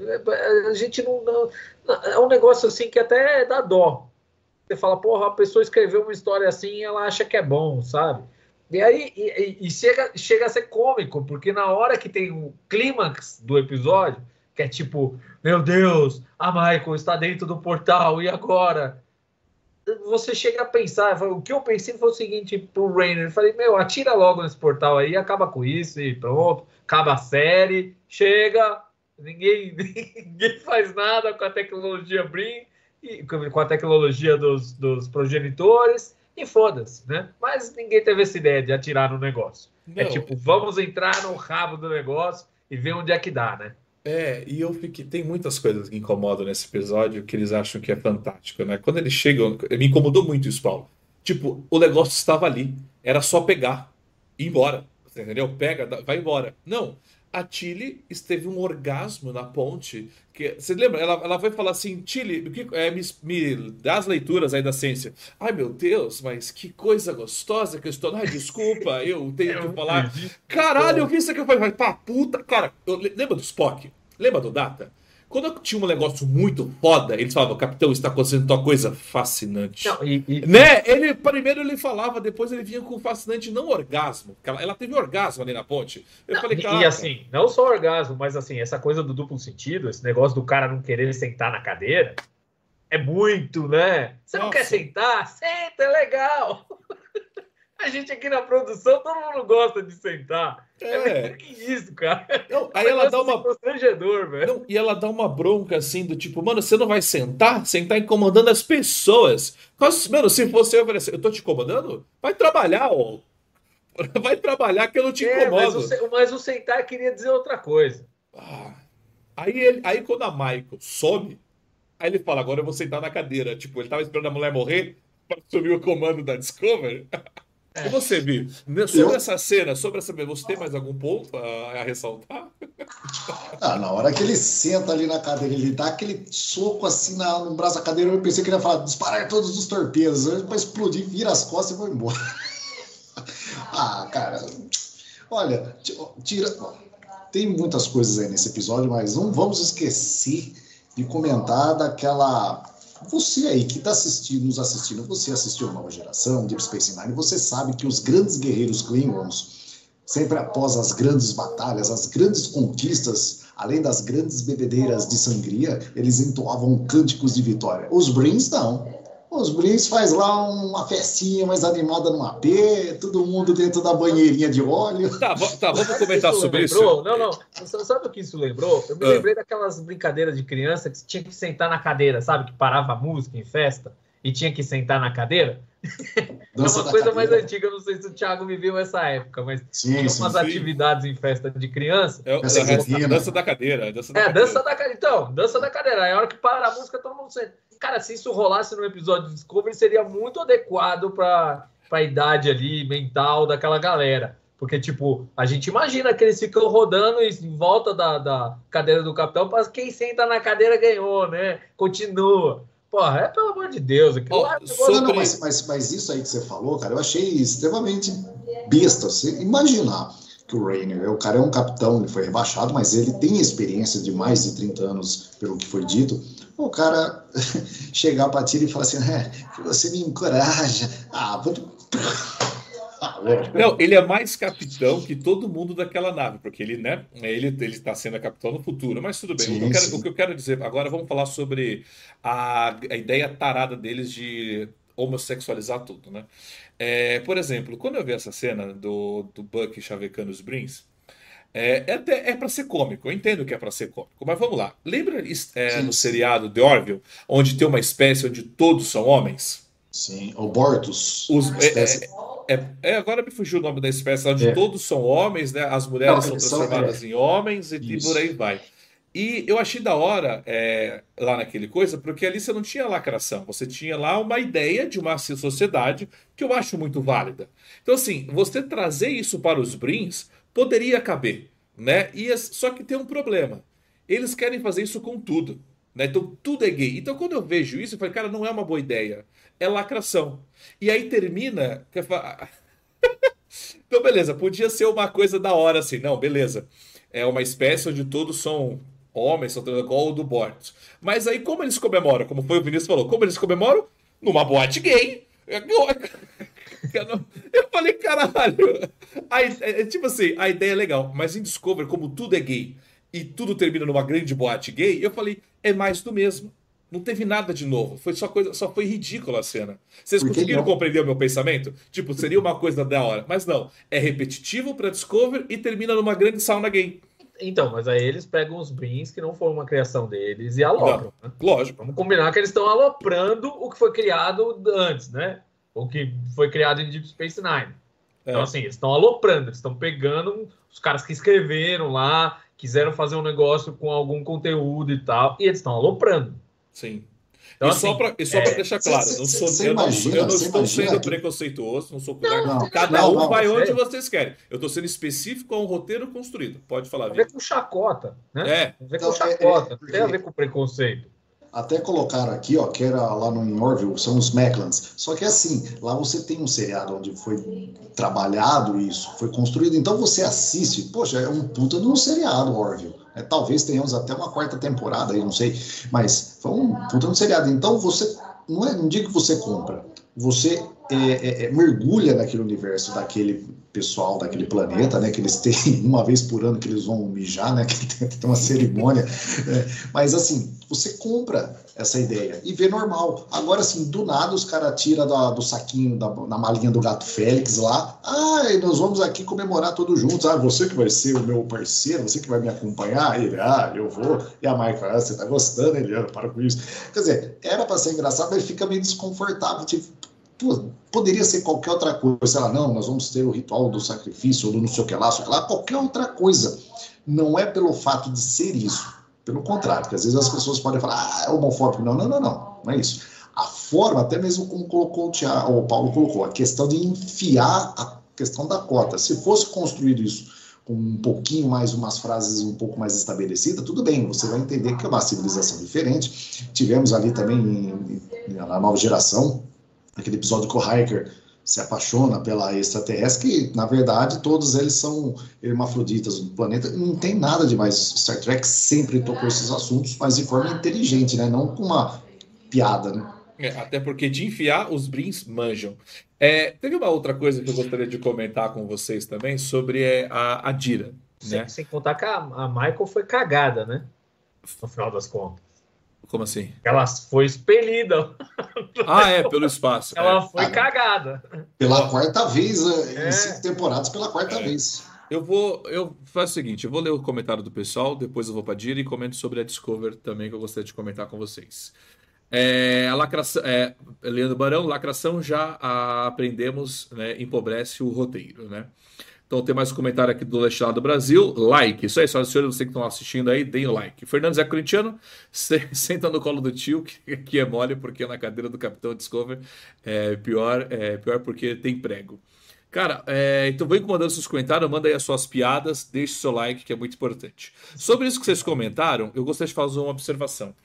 A gente não, não... É um negócio assim que até dá dó. Você fala, porra, a pessoa escreveu uma história assim e ela acha que é bom, sabe? E aí e, e chega, chega a ser cômico, porque na hora que tem o clímax do episódio, que é tipo, meu Deus, a Michael está dentro do portal, e agora? Você chega a pensar, o que eu pensei foi o seguinte pro Rainer, eu falei, meu, atira logo nesse portal aí, acaba com isso e pronto, acaba a série, chega, ninguém, ninguém faz nada com a tecnologia Brim, e, com a tecnologia dos, dos progenitores, e foda-se, né? Mas ninguém teve essa ideia de atirar no negócio. Não. É tipo, vamos entrar no rabo do negócio e ver onde é que dá, né? É, e eu fiquei. Tem muitas coisas que incomodam nesse episódio que eles acham que é fantástico, né? Quando eles chegam. Me incomodou muito isso, Paulo. Tipo, o negócio estava ali. Era só pegar e ir embora. Você entendeu? Pega, vai embora. Não. A Tilly teve um orgasmo na ponte. Que, você lembra? Ela, ela vai falar assim: Tilly, que, é, me, me dá as leituras aí da ciência. Ai, meu Deus, mas que coisa gostosa que eu estou. Ai, desculpa, eu tenho que falar. Caralho, eu vi isso aqui. Eu falei, pá, puta. Cara, eu, lembra do Spock? Lembra do Data? Quando tinha um negócio muito foda, eles falavam, capitão, está acontecendo uma coisa fascinante. Não, e, e... Né? Ele, primeiro ele falava, depois ele vinha com fascinante, não orgasmo. Ela, ela teve orgasmo ali na ponte. Eu não, falei, e assim, não só orgasmo, mas assim, essa coisa do duplo sentido, esse negócio do cara não querer sentar na cadeira, é muito, né? Você não Nossa. quer sentar? Senta, é legal. A gente aqui na produção, todo mundo gosta de sentar. É, é que isso, cara. Não, aí ela dá uma... constrangedor, velho. Não, e ela dá uma bronca assim, do tipo, mano, você não vai sentar? Sentar incomodando as pessoas. Mano, se você oferecer, eu tô te incomodando? Vai trabalhar, ó. Vai trabalhar que eu não te é, incomodo. Mas o, mas o sentar queria dizer outra coisa. Ah, aí, ele, aí quando a Michael some, aí ele fala, agora eu vou sentar na cadeira. Tipo, ele tava esperando a mulher morrer para assumir o comando da Discovery. E você, Vi, sobre eu... essa cena, sobre essa você tem mais algum ponto a, a ressaltar? Ah, na hora que ele senta ali na cadeira, ele dá aquele soco assim na, no braço da cadeira, eu pensei que ele ia falar, disparar todos os torpedos, para explodir, vira as costas e vou embora. Ah, cara, olha, tira, tem muitas coisas aí nesse episódio, mas não vamos esquecer de comentar daquela... Você aí que está assistindo, nos assistindo, você assistiu a Nova Geração, Deep Space Nine, você sabe que os grandes guerreiros Klingons, sempre após as grandes batalhas, as grandes conquistas, além das grandes bebedeiras de sangria, eles entoavam cânticos de vitória. Os Brins não. Os Brins faz lá uma festinha mais animada no A P, todo mundo dentro da banheirinha de óleo. Tá, tá vamos comentar isso sobre lembrou? isso. Não, não. Sabe o que isso lembrou? Eu me lembrei daquelas brincadeiras de criança que tinha que sentar na cadeira, sabe? Que parava a música em festa e tinha que sentar na cadeira. Dança é uma da coisa cadeira. mais antiga, eu não sei se o Thiago viveu essa época, mas sim, tinha sim, umas sim. atividades em festa de criança. É, Essa é, rotina. dança da cadeira. Dança da É, cadeira. dança da cadeira. Então, dança da cadeira. Aí a hora que para a música, todo mundo senta. Cara, se isso rolasse no episódio de Discovery, seria muito adequado para a idade ali mental daquela galera. Porque, tipo, a gente imagina que eles ficam rodando em volta da, da cadeira do capitão, para quem senta na cadeira ganhou, né? Continua. Porra, é pelo amor de Deus. Aquilo Ó, lá é um sobre... Não, não, mas, mas, mas isso aí que você falou, cara, eu achei extremamente besta. Você imaginar que o Rainer, o cara é um capitão, ele foi rebaixado, mas ele tem experiência de mais de trinta anos, pelo que foi dito. O cara chegar para Tyrion e falar assim, é, que você me encoraja. Ah, vou... Não, ele é mais capitão que todo mundo daquela nave, porque ele, né, ele, ele está sendo capitão no futuro, mas tudo bem. Sim, o, que eu quero, sim. o que eu quero dizer, agora vamos falar sobre a, a ideia tarada deles de homossexualizar tudo, né? É, por exemplo, quando eu vi essa cena do, do Buck chavecando os Brins, é, é, até, é para ser cômico, eu entendo que é para ser cômico, mas vamos lá. Lembra é, Sim, no sim. seriado The Orville, onde tem uma espécie onde todos são homens? Sim, o Bortus. Os, a é, espécie... é, é, é, agora me fugiu o nome da espécie, onde É. todos são homens, né? As Não, mulheres são eles são... transformadas É, em homens e, e por isso. aí vai. E eu achei da hora é, lá naquele coisa, porque ali você não tinha lacração, você tinha lá uma ideia de uma sociedade que eu acho muito válida. Então, assim, você trazer isso para os Brins poderia caber, né? E, as- só que tem um problema. Eles querem fazer isso com tudo, né? Então, tudo é gay. Então, quando eu vejo isso, eu falei, cara, não é uma boa ideia. É lacração. E aí termina. que eu falo, então, beleza, podia ser uma coisa da hora assim. Não, beleza. É uma espécie onde todos são homens, são igual o do Bortos. Mas aí, como eles comemoram? Como foi o Vinícius falou, como eles comemoram? Numa boate gay. Eu, não- eu falei, caralho. Aí, é, é tipo assim, a ideia é legal, mas em Discovery, como tudo é gay e tudo termina numa grande boate gay, eu falei, é mais do mesmo. Não teve nada de novo. Foi só coisa, só foi ridícula a cena. Vocês Porque conseguiram não. compreender o meu pensamento? Tipo, seria uma coisa da hora. Mas não. É repetitivo pra Discovery e termina numa grande sauna gay. Então, mas aí eles pegam os Brins, que não foram uma criação deles, e Não. alopram, né? Lógico. Vamos combinar que eles estão aloprando o que foi criado antes, né? O que foi criado em Deep Space Nine. Então, É, assim, eles estão aloprando, eles estão pegando os caras que escreveram lá, quiseram fazer um negócio com algum conteúdo e tal, e eles estão aloprando. sim. Então, E só assim, pra, e só pra é, deixar claro, não sou, Você eu não, sou- eu imagina, não você estou imagina sendo que... preconceituoso, não sou. não, não Não, tem nada a Cada ver não, um com não. vai onde você, vocês querem. Eu estou sendo específico a um roteiro construído. Pode falar, tem a ver Vini. com chacota, né? É, Tem a ver com Então, é, chacota, é, não tem a ver porque com preconceito. até colocaram aqui, ó, que era lá no Orville, são os Macklans. Só que assim, lá você tem um seriado onde foi trabalhado isso, foi construído. Então você assiste, poxa, é um puta de um seriado, Orville. É, talvez tenhamos até uma quarta temporada aí, não sei. Mas foi um puta de um seriado. Então você, não, é, não digo que você compra, você é, é, é, mergulha naquele universo daquele pessoal, daquele planeta, né? Que eles têm uma vez por ano que eles vão mijar, né? Que tem, tem uma cerimônia. É, mas assim, você compra essa ideia e vê normal. Agora, assim, do nada os caras tiram do saquinho, da, na malinha do gato Félix lá. Ah, nós vamos aqui comemorar todos juntos. Ah, você que vai ser o meu parceiro, você que vai me acompanhar. Ele, ah, eu vou. E a Michael, ah, você tá gostando, Eliana, para com isso. Quer dizer, era para ser engraçado, mas fica meio desconfortável. Tipo, pô, poderia ser qualquer outra coisa. Sei lá, não, nós vamos ter o ritual do sacrifício, ou do não sei o que lá, sei o que lá, qualquer outra coisa. Não é pelo fato de ser isso. Pelo contrário, porque às vezes as pessoas podem falar, ah, é homofóbico. Não, não, não, não, não é isso. A forma, até mesmo como colocou o, Thiago, o Paulo colocou, a questão de enfiar a questão da cota. Se fosse construído isso com um pouquinho mais, umas frases um pouco mais estabelecidas, tudo bem, você vai entender que é uma civilização diferente. Tivemos ali também, na nova geração, aquele episódio que o Hiker se apaixona pela extraterrestre, que, na verdade, todos eles são hermafroditas do planeta. Não tem nada de mais. Star Trek sempre tocou esses assuntos, mas de forma inteligente, né? Não com uma piada, né? É, até porque de enfiar, os Brins manjam. É, teve uma outra coisa que eu gostaria de comentar com vocês também sobre é, a, a Dira, Sem, né? sem contar que a, a Michael foi cagada, né? No final das contas. Como assim? Ela foi expelida. Ah, é, pelo espaço. Ela É. foi Ah, cagada. Pela quarta vez, em É. cinco temporadas, pela quarta É. vez. Eu vou. Eu faço o seguinte: eu vou ler o comentário do pessoal, depois eu vou para a Dira e comento sobre a Discover também, que eu gostaria de comentar com vocês. É, a lacração, é, Leandro Barão, lacração já a, aprendemos, né, empobrece o roteiro, né? Então tem mais um comentário aqui do Leste Lado do Brasil. Like. Isso aí, senhoras e senhores, vocês que estão assistindo aí, deem o like. Fernando Zé Corintiano, se- senta no colo do tio, que, que é mole, porque na cadeira do Capitão Discover é pior, é pior porque tem prego. Cara, é, então vem mandando seus comentários, manda aí as suas piadas, deixe seu like, que é muito importante. Sobre isso que vocês comentaram, eu gostaria de fazer uma observação.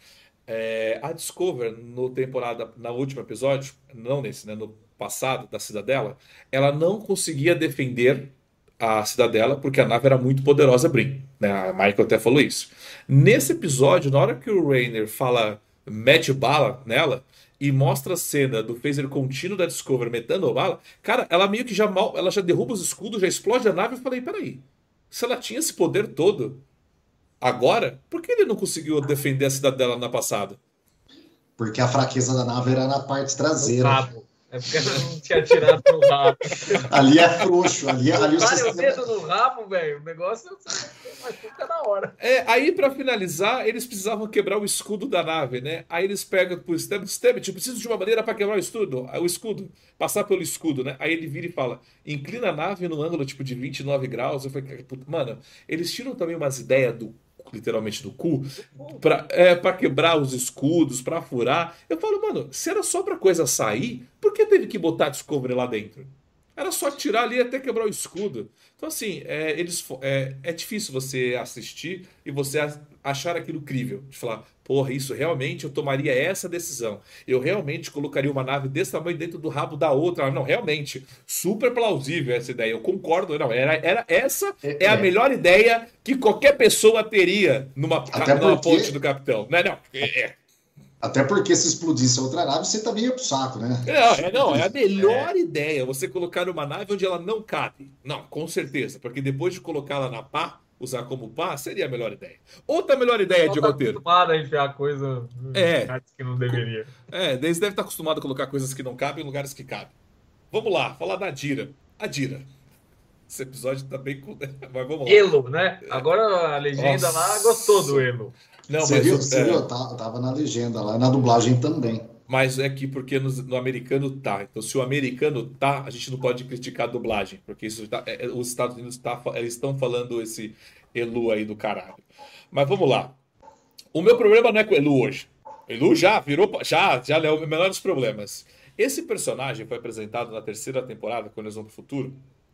É, a Discover, no temporada, na último episódio, não nesse, né, no passado da Cidadela, ela não conseguia defender a Cidadela porque a nave era muito poderosa, Brin, né? A Michael até falou isso. Nesse episódio, na hora que o Rainer fala mete bala nela e mostra a cena do phaser contínuo da Discover metendo bala, cara, ela meio que já mal, ela já derruba os escudos, já explode a nave. Eu falei, peraí, se ela tinha esse poder todo agora, por que ele não conseguiu defender a Cidadela na passada? Porque a fraqueza da nave era na parte traseira. Rabo. É porque ela não tinha tirado no rabo. Ali é frouxo, ali, ali o Cara, sistema... o dedo no rabo, velho, o negócio machuca na hora. É, aí pra finalizar, eles precisavam quebrar o escudo da nave, né? Aí eles pegam pro Stammet, Stammet, eu preciso de uma maneira pra quebrar o escudo, o escudo, passar pelo escudo, né? Aí ele vira e fala, inclina a nave no ângulo tipo de vinte e nove graus. Eu falei, mano, eles tiram também umas ideias do literalmente do cu, pra, é, pra quebrar os escudos, pra furar. Eu falo, mano, se era só pra coisa sair, por que teve que botar a Discovery lá dentro? Era só tirar ali até quebrar o escudo. Então, assim, é, eles, é, é difícil você assistir e você achar aquilo crível. De falar, porra, isso realmente eu tomaria essa decisão. Eu realmente colocaria uma nave desse tamanho dentro do rabo da outra. Não, realmente, super plausível essa ideia. Eu concordo. Não, era, era, essa é, é a melhor ideia que qualquer pessoa teria numa, numa porque... ponte do capitão. Não, não. É. Até porque se explodisse outra nave, você também ia pro saco, né? Não, é, não, é a melhor é. ideia você colocar uma nave onde ela não cabe. Não, com certeza. Porque depois de colocá-la na pá, usar como pá, seria a melhor ideia. Outra melhor ideia Só de tá roteiro. acostumado a enfiar coisa é, que não deveria. É, eles devem estar acostumados a colocar coisas que não cabem em lugares que cabem. Vamos lá, falar da Dira. A Dira. Esse episódio tá bem... Mas vamos lá. Elo, né? Agora a legenda Nossa. lá gostou do Elo. Não, você mas, viu? Você é... viu? Tá, tava na legenda lá, na dublagem também. Mas é que porque no, no americano tá. Então, se o americano tá, a gente não pode criticar a dublagem. Porque isso tá, é, os Estados Unidos tá, eles estão falando esse Elu aí do caralho. Mas vamos lá. O meu problema não é com o Elu hoje. O Elu já virou. Já, já é o menor dos problemas. Esse personagem foi apresentado na terceira temporada, quando eles vão pro futuro.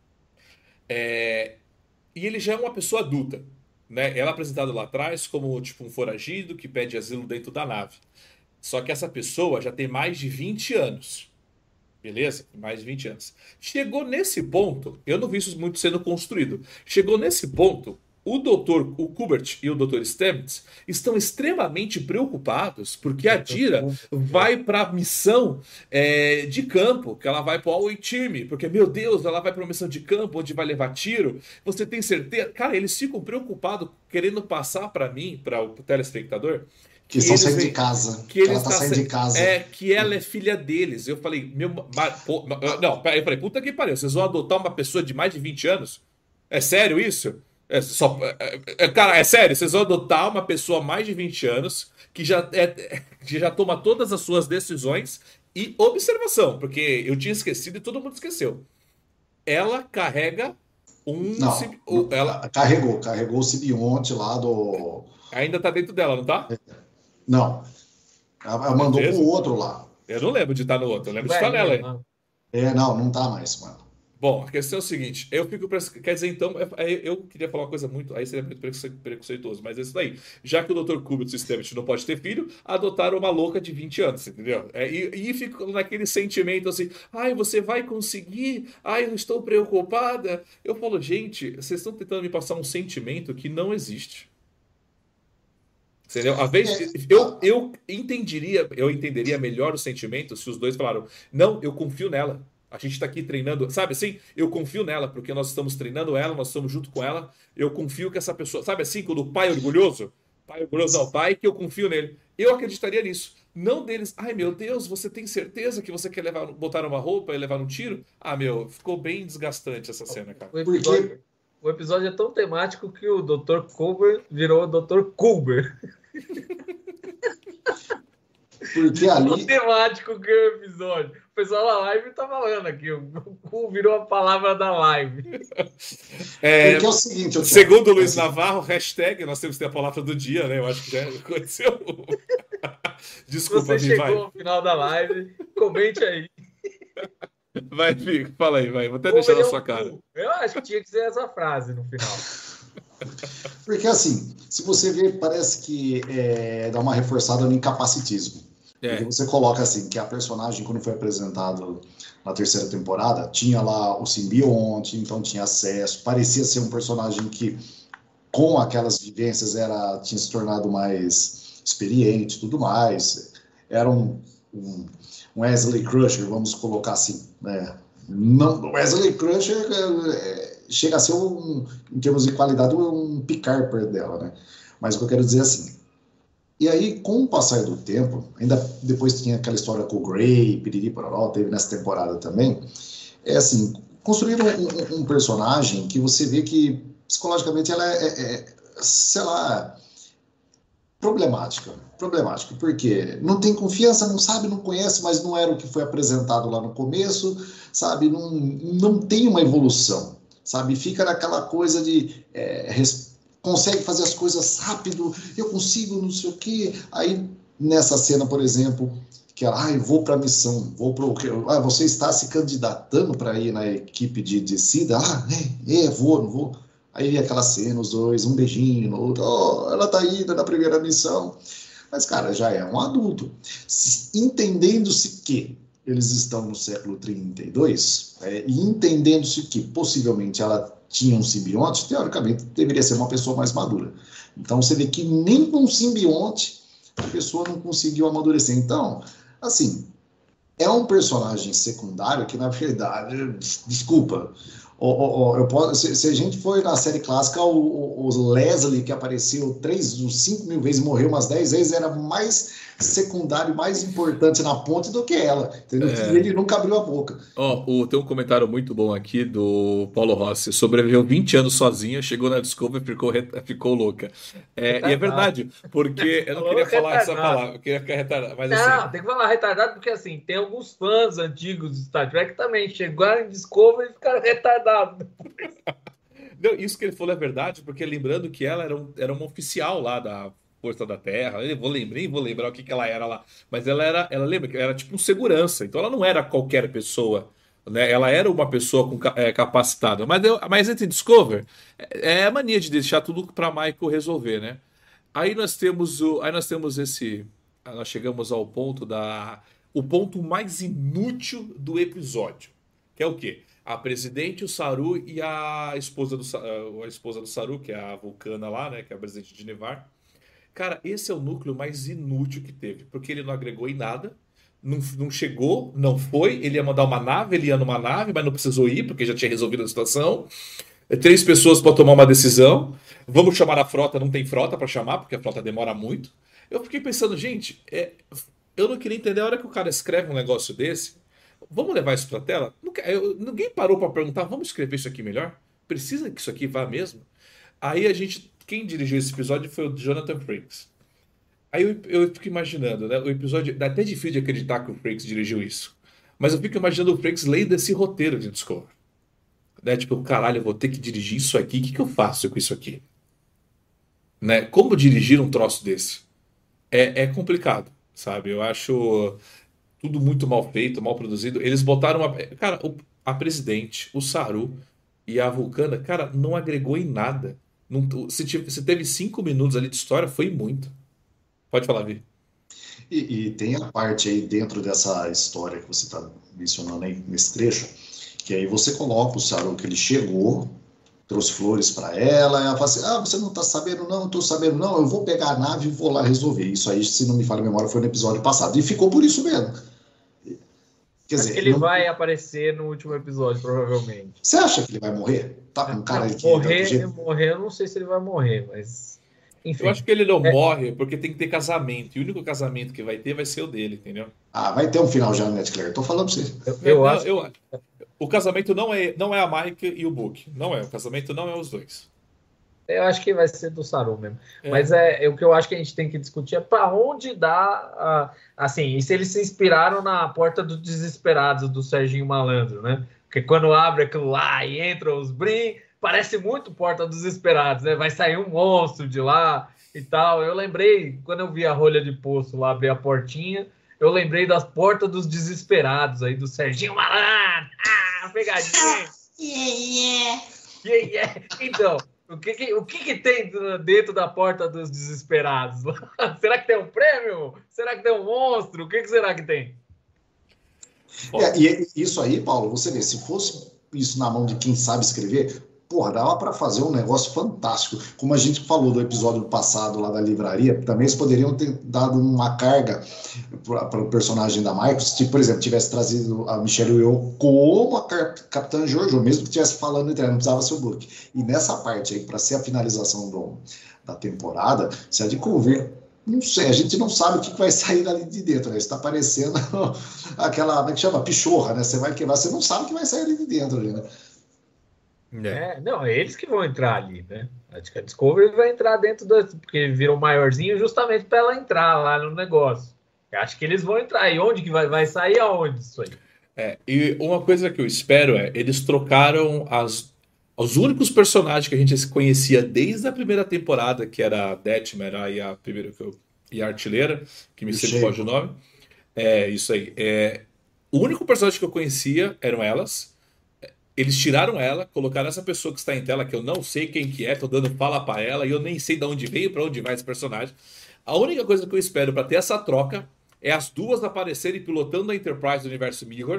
É, e ele já é uma pessoa adulta. Né? Ela é apresentada lá atrás como tipo um foragido que pede asilo dentro da nave. Só que essa pessoa já tem mais de vinte anos. Beleza? Mais de vinte anos. Chegou nesse ponto, eu não vi isso muito sendo construído. Chegou nesse ponto, o doutor o Kubert e o doutor Stamets estão extremamente preocupados porque a Dira vai para a missão é, de campo, que ela vai para o Away Team, porque, meu Deus, ela vai para uma missão de campo onde vai levar tiro. Você tem certeza? Cara, eles ficam preocupados, querendo passar para mim, para o telespectador, que, que estão saindo de casa. Que, que ela tá saindo de casa. É, que ela é filha deles. Eu falei, meu. Pô, não, peraí, eu falei, puta que pariu, vocês vão adotar uma pessoa de mais de vinte anos? É sério isso? É só, é, é, cara, é sério, vocês vão adotar uma pessoa mais de vinte anos que já, é, que já toma todas as suas decisões. E observação, porque eu tinha esquecido e todo mundo esqueceu. Ela carrega um. Não, cib... ela carregou, carregou o simbionte lá do. Ainda tá dentro dela, não tá? Não. Ela mandou pro outro lá. Eu não lembro de estar no outro, eu lembro de estar nela aí. É, não, não tá mais, mano. Bom, a questão é o seguinte, eu fico... Quer dizer, então, eu queria falar uma coisa muito... Aí seria muito preconceituoso, mas é isso daí. Já que o doutor Kubert e o Stamets não pode ter filho, adotaram uma louca de vinte anos, entendeu? É, e, e fico naquele sentimento assim, ai, você vai conseguir? Ai, eu estou preocupada. Eu falo, gente, vocês estão tentando me passar um sentimento que não existe. Entendeu? A vez, eu, eu entenderia, eu entenderia melhor o sentimento se os dois falaram, não, eu confio nela. A gente tá aqui treinando, sabe assim? Eu confio nela, porque nós estamos treinando ela, nós estamos junto com ela. Eu confio que essa pessoa... Sabe assim, quando o pai é orgulhoso? Pai orgulhoso ao pai, que eu confio nele. Eu acreditaria nisso. Não deles, ai meu Deus, você tem certeza que você quer levar, botar uma roupa e levar um tiro? Ah, meu, ficou bem desgastante essa cena, cara. O episódio, o episódio é tão temático que o doutor Culber virou o doutor Culber. Porque ali... O temático que é o episódio. O pessoal da live tá falando aqui. O cu virou a palavra da live. É, Porque é o seguinte... Eu segundo o Luiz Navarro, hashtag, nós temos que ter a palavra do dia, né? Eu acho que já aconteceu. Desculpa, você chegou vai. ao final da live, comente aí. Vai, Fico, fala aí, vai. Vou até Ou deixar ele na é sua um cara. cu. Eu acho que tinha que ser essa frase no final. Porque assim, se você ver, parece que é, dá uma reforçada no incapacitismo. Porque É, você coloca assim, que a personagem, quando foi apresentado na terceira temporada, tinha lá o simbionte, então tinha acesso, parecia ser um personagem que, com aquelas vivências, era, tinha se tornado mais experiente e tudo mais. Era um, um, um Wesley Crusher, vamos colocar assim, né? Não, Wesley Crusher é, chega a ser, um, em termos de qualidade, um Picard perto dela, né? Mas o que eu quero dizer é assim, e aí, com o passar do tempo, ainda depois tinha aquela história com o Grey, piriri, pororó, teve nessa temporada também, é assim, construíram um, um, um personagem que você vê que, psicologicamente, ela é, é, é sei lá, problemática. Problemática, porque não tem confiança, não sabe, não conhece, mas não era o que foi apresentado lá no começo, sabe? Não, não tem uma evolução, sabe? Fica naquela coisa de é, res, consegue fazer as coisas rápido, eu consigo, não sei o quê. Aí, nessa cena, por exemplo, que ela, ah, eu vou para a missão, vou para o ah, você está se candidatando para ir na equipe de descida? Ah, é, é, vou, não vou. Aí aquela cena, os dois, um beijinho no outro, oh, ela tá indo na primeira missão. Mas, cara, já é um adulto. Entendendo-se que eles estão no século trinta e dois, é, e entendendo-se que possivelmente ela tinha um simbionte, teoricamente deveria ser uma pessoa mais madura. Então você vê que nem com simbionte a pessoa não conseguiu amadurecer. Então, assim, é um personagem secundário que, na verdade, desculpa, o, o, o, eu posso, se, se a gente for na série clássica, o, o, o Leslie, que apareceu três, cinco mil vezes, morreu umas dez vezes, era mais secundário, mais importante na ponte do que ela, entendeu? é. E ele nunca abriu a boca. Ó, o, tem um comentário muito bom aqui do Paulo Rossi. Sobreviveu vinte anos sozinha, chegou na Discovery e ficou, re- ficou louca. É, e é verdade, porque eu não queria falar essa palavra, eu queria ficar retardado, mas assim, Não, tem que falar retardado, porque assim, tem alguns fãs antigos de Star Trek também chegaram em Discovery e ficaram retardados. não, isso que ele falou é verdade, porque lembrando que ela era, um- era uma oficial lá da Força da Terra, eu vou lembrar, nem vou lembrar o que, que ela era lá, mas ela era, ela lembra que ela era tipo um segurança, então ela não era qualquer pessoa, né? Ela era uma pessoa com, ca- é, capacitada, mas, eu, mas entre Discover, é, é a mania de deixar tudo para Michael resolver, né? Aí nós temos o, aí nós temos esse, nós chegamos ao ponto da, o ponto mais inútil do episódio, que é o quê? A presidente, o Saru e a esposa do, Sa- a esposa do Saru, que é a Vulcana lá, né, que é a presidente de Nevar. Cara, esse é o núcleo mais inútil que teve, porque ele não agregou em nada, não, não chegou, não foi, ele ia mandar uma nave, ele ia numa nave, mas não precisou ir, porque já tinha resolvido a situação. É três pessoas para tomar uma decisão. Vamos chamar a frota, não tem frota para chamar, porque a frota demora muito. Eu fiquei pensando, gente, é, eu não queria entender a hora que o cara escreve um negócio desse. Vamos levar isso para tela? Nunca- eu- ninguém parou para perguntar, vamos escrever isso aqui melhor? Precisa que isso aqui vá mesmo? Aí a gente, quem dirigiu esse episódio foi o Jonathan Frakes. Aí eu, eu fico imaginando, né? O episódio, dá até difícil de acreditar que o Frakes dirigiu isso. Mas eu fico imaginando o Frakes lendo esse roteiro de Discovery. Né? Tipo, caralho, eu vou ter que dirigir isso aqui, o que que eu faço com isso aqui? Né? Como dirigir um troço desse? É, é complicado, sabe? Eu acho tudo muito mal feito, mal produzido. Eles botaram uma. Cara, o- a presidente, o Saru e a Vulcana, cara, não agregou em nada. Não, se, tive- se teve cinco minutos ali de história, foi muito. Pode falar, Vi. E, e tem a parte aí dentro dessa história que você está mencionando aí nesse trecho, que aí você coloca o Saru que ele chegou, trouxe flores para ela, ela fala assim, ah, você não está sabendo não, não estou sabendo não, eu vou pegar a nave e vou lá resolver. Isso aí, se não me falha a memória, foi no episódio passado. E ficou por isso mesmo. Quer Acho que dizer, ele não... vai aparecer no último episódio, provavelmente. você acha que ele vai morrer? Tá com cara Não, de que tá do morrer, jeito... morrer, eu não sei se ele vai morrer, mas. Eu acho Enfim. que ele não É, morre porque tem que ter casamento. E o único casamento que vai ter vai ser o dele, entendeu? Ah, vai ter um final já, Ned Claire. Tô falando pra você. eu, É, eu não, acho eu, o casamento não é, não é a Mike e o Book. Não é. O casamento não é os dois. Eu acho que vai ser do Saru mesmo. É. Mas é, é o que eu acho que a gente tem que discutir é para onde dá. Assim, e se eles se inspiraram na Porta dos Desesperados do Serginho Malandro, né? Porque quando abre aquilo lá e entra os Brim, parece muito Porta dos Desesperados, né? Vai sair um monstro de lá e tal. Eu lembrei, quando eu vi a rolha de poço lá abrir a portinha, eu lembrei das Portas dos Desesperados aí, do Serginho Malandro. Ah, pegadinha. Yeah, yeah. Yeah, yeah. Então, o que que, o que que tem dentro da Porta dos Desesperados? Será que tem um prêmio? Será que tem um monstro? O que que será que tem? É, e isso aí, Paulo, você vê, se fosse isso na mão de quem sabe escrever, porra, dava para fazer um negócio fantástico. Como a gente falou do episódio passado lá da livraria, também eles poderiam ter dado uma carga para o personagem da Michael, se, por exemplo, tivesse trazido a Michelle Yeoh como a Capitã Jojo, mesmo que estivesse falando entre ela, não precisava ser o Book. E nessa parte aí, para ser a finalização do, da temporada, se há de convir. Não sei, a gente não sabe o que vai sair dali de dentro, né? Está parecendo aquela, como é que chama? Pichorra, né? Você vai quebrar, você não sabe o que vai sair ali de dentro, né? É, não, é eles que vão entrar ali, né? Acho que a Discovery vai entrar dentro do... Porque virou maiorzinho justamente para ela entrar lá no negócio. Eu acho que eles vão entrar. E onde que vai, vai sair? Aonde isso aí? É, e uma coisa que eu espero é, eles trocaram as, os únicos personagens que a gente conhecia desde a primeira temporada, que era a Detmer e a primeira e a Artilheira, que me sempre foge o nome. É, isso aí. É, o único personagem que eu conhecia eram elas. Eles tiraram ela, colocaram essa pessoa que está em tela, que eu não sei quem que é, tô dando fala para ela, e eu nem sei de onde veio, para onde vai esse personagem. A única coisa que eu espero para ter essa troca é as duas aparecerem pilotando a Enterprise do universo Mirror,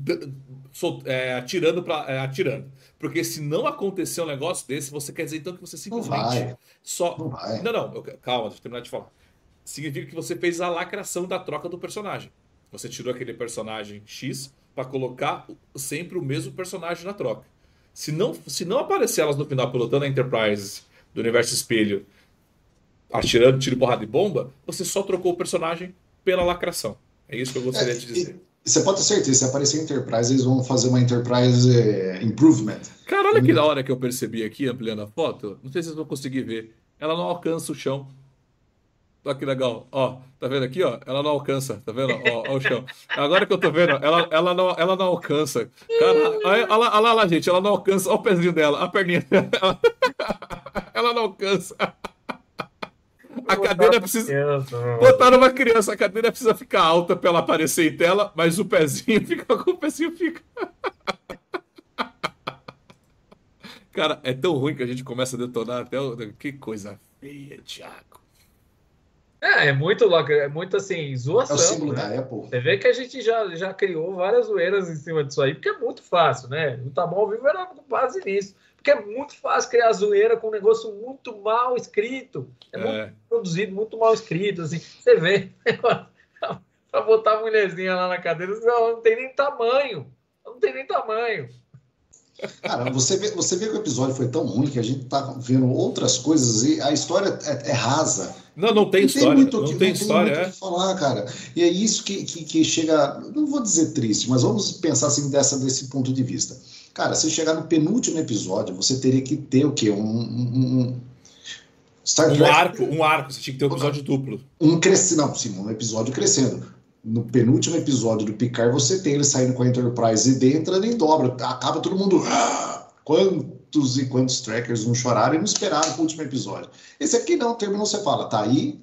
é, atirando, pra, é, atirando. Porque se não acontecer um negócio desse, você quer dizer então que você simplesmente... Não vai. Só... Não vai. Não, não, eu, calma, deixa eu terminar de falar. Significa que você fez a lacração da troca do personagem. Você tirou aquele personagem X para colocar sempre o mesmo personagem na troca. Se não, se não aparecer elas no final pilotando a Enterprise do universo espelho, atirando tiro, porrada e bomba, você só trocou o personagem pela lacração. É isso que eu gostaria é, de dizer. E, você pode ter certeza, se aparecer Enterprise, eles vão fazer uma Enterprise é, Improvement. Cara, olha que da hora que eu percebi aqui, ampliando a foto. Não sei se vocês vão conseguir ver. Ela não alcança o chão. Olha que legal, ó, tá vendo aqui, ó? Ela não alcança, tá vendo? Ó, ó o chão. Agora que eu tô vendo, ela, ela, não, ela não alcança. Cara, olha lá, olha lá, gente, ela não alcança. Olha o pezinho dela, a perninha dela. Ela, ela não alcança. A cadeira precisa... Botaram uma criança, a cadeira precisa ficar alta pra ela aparecer em tela, mas o pezinho fica com o pezinho fica... Cara, é tão ruim que a gente começa a detonar até o... Que coisa feia, Thiago. É, é muito, é muito assim, zoação. É o símbolo, né? da Apple. Você vê que a gente já, já criou várias zoeiras em cima disso aí, porque é muito fácil, né? O Tá Bom ao Vivo era com base nisso. Porque é muito fácil criar zoeira com um negócio muito mal escrito. É, é. muito produzido, muito mal escrito. Assim. Você vê, para botar a mulherzinha lá na cadeira, ela não tem nem tamanho. Ela não tem nem tamanho. Cara, você vê, você vê que o episódio foi tão ruim que a gente tá vendo outras coisas e a história é, é rasa. Não, não tem, não história. Tem muito, não, não tem, tem história, muito é. que falar, cara. E é isso que, que, que chega, não vou dizer triste, mas vamos pensar assim dessa, desse ponto de vista. Cara, se chegar no penúltimo episódio, você teria que ter o quê? Um, um, um Star Trek. Um arco, um arco, você tinha que ter um episódio duplo. Um crescendo, não, sim, um episódio crescendo. No penúltimo episódio do Picard, você tem ele saindo com a Enterprise e D entrando em dobra. Acaba todo mundo... Quantos e quantos trackers não choraram e não esperaram o último episódio. Esse aqui não, terminou, você fala, tá aí...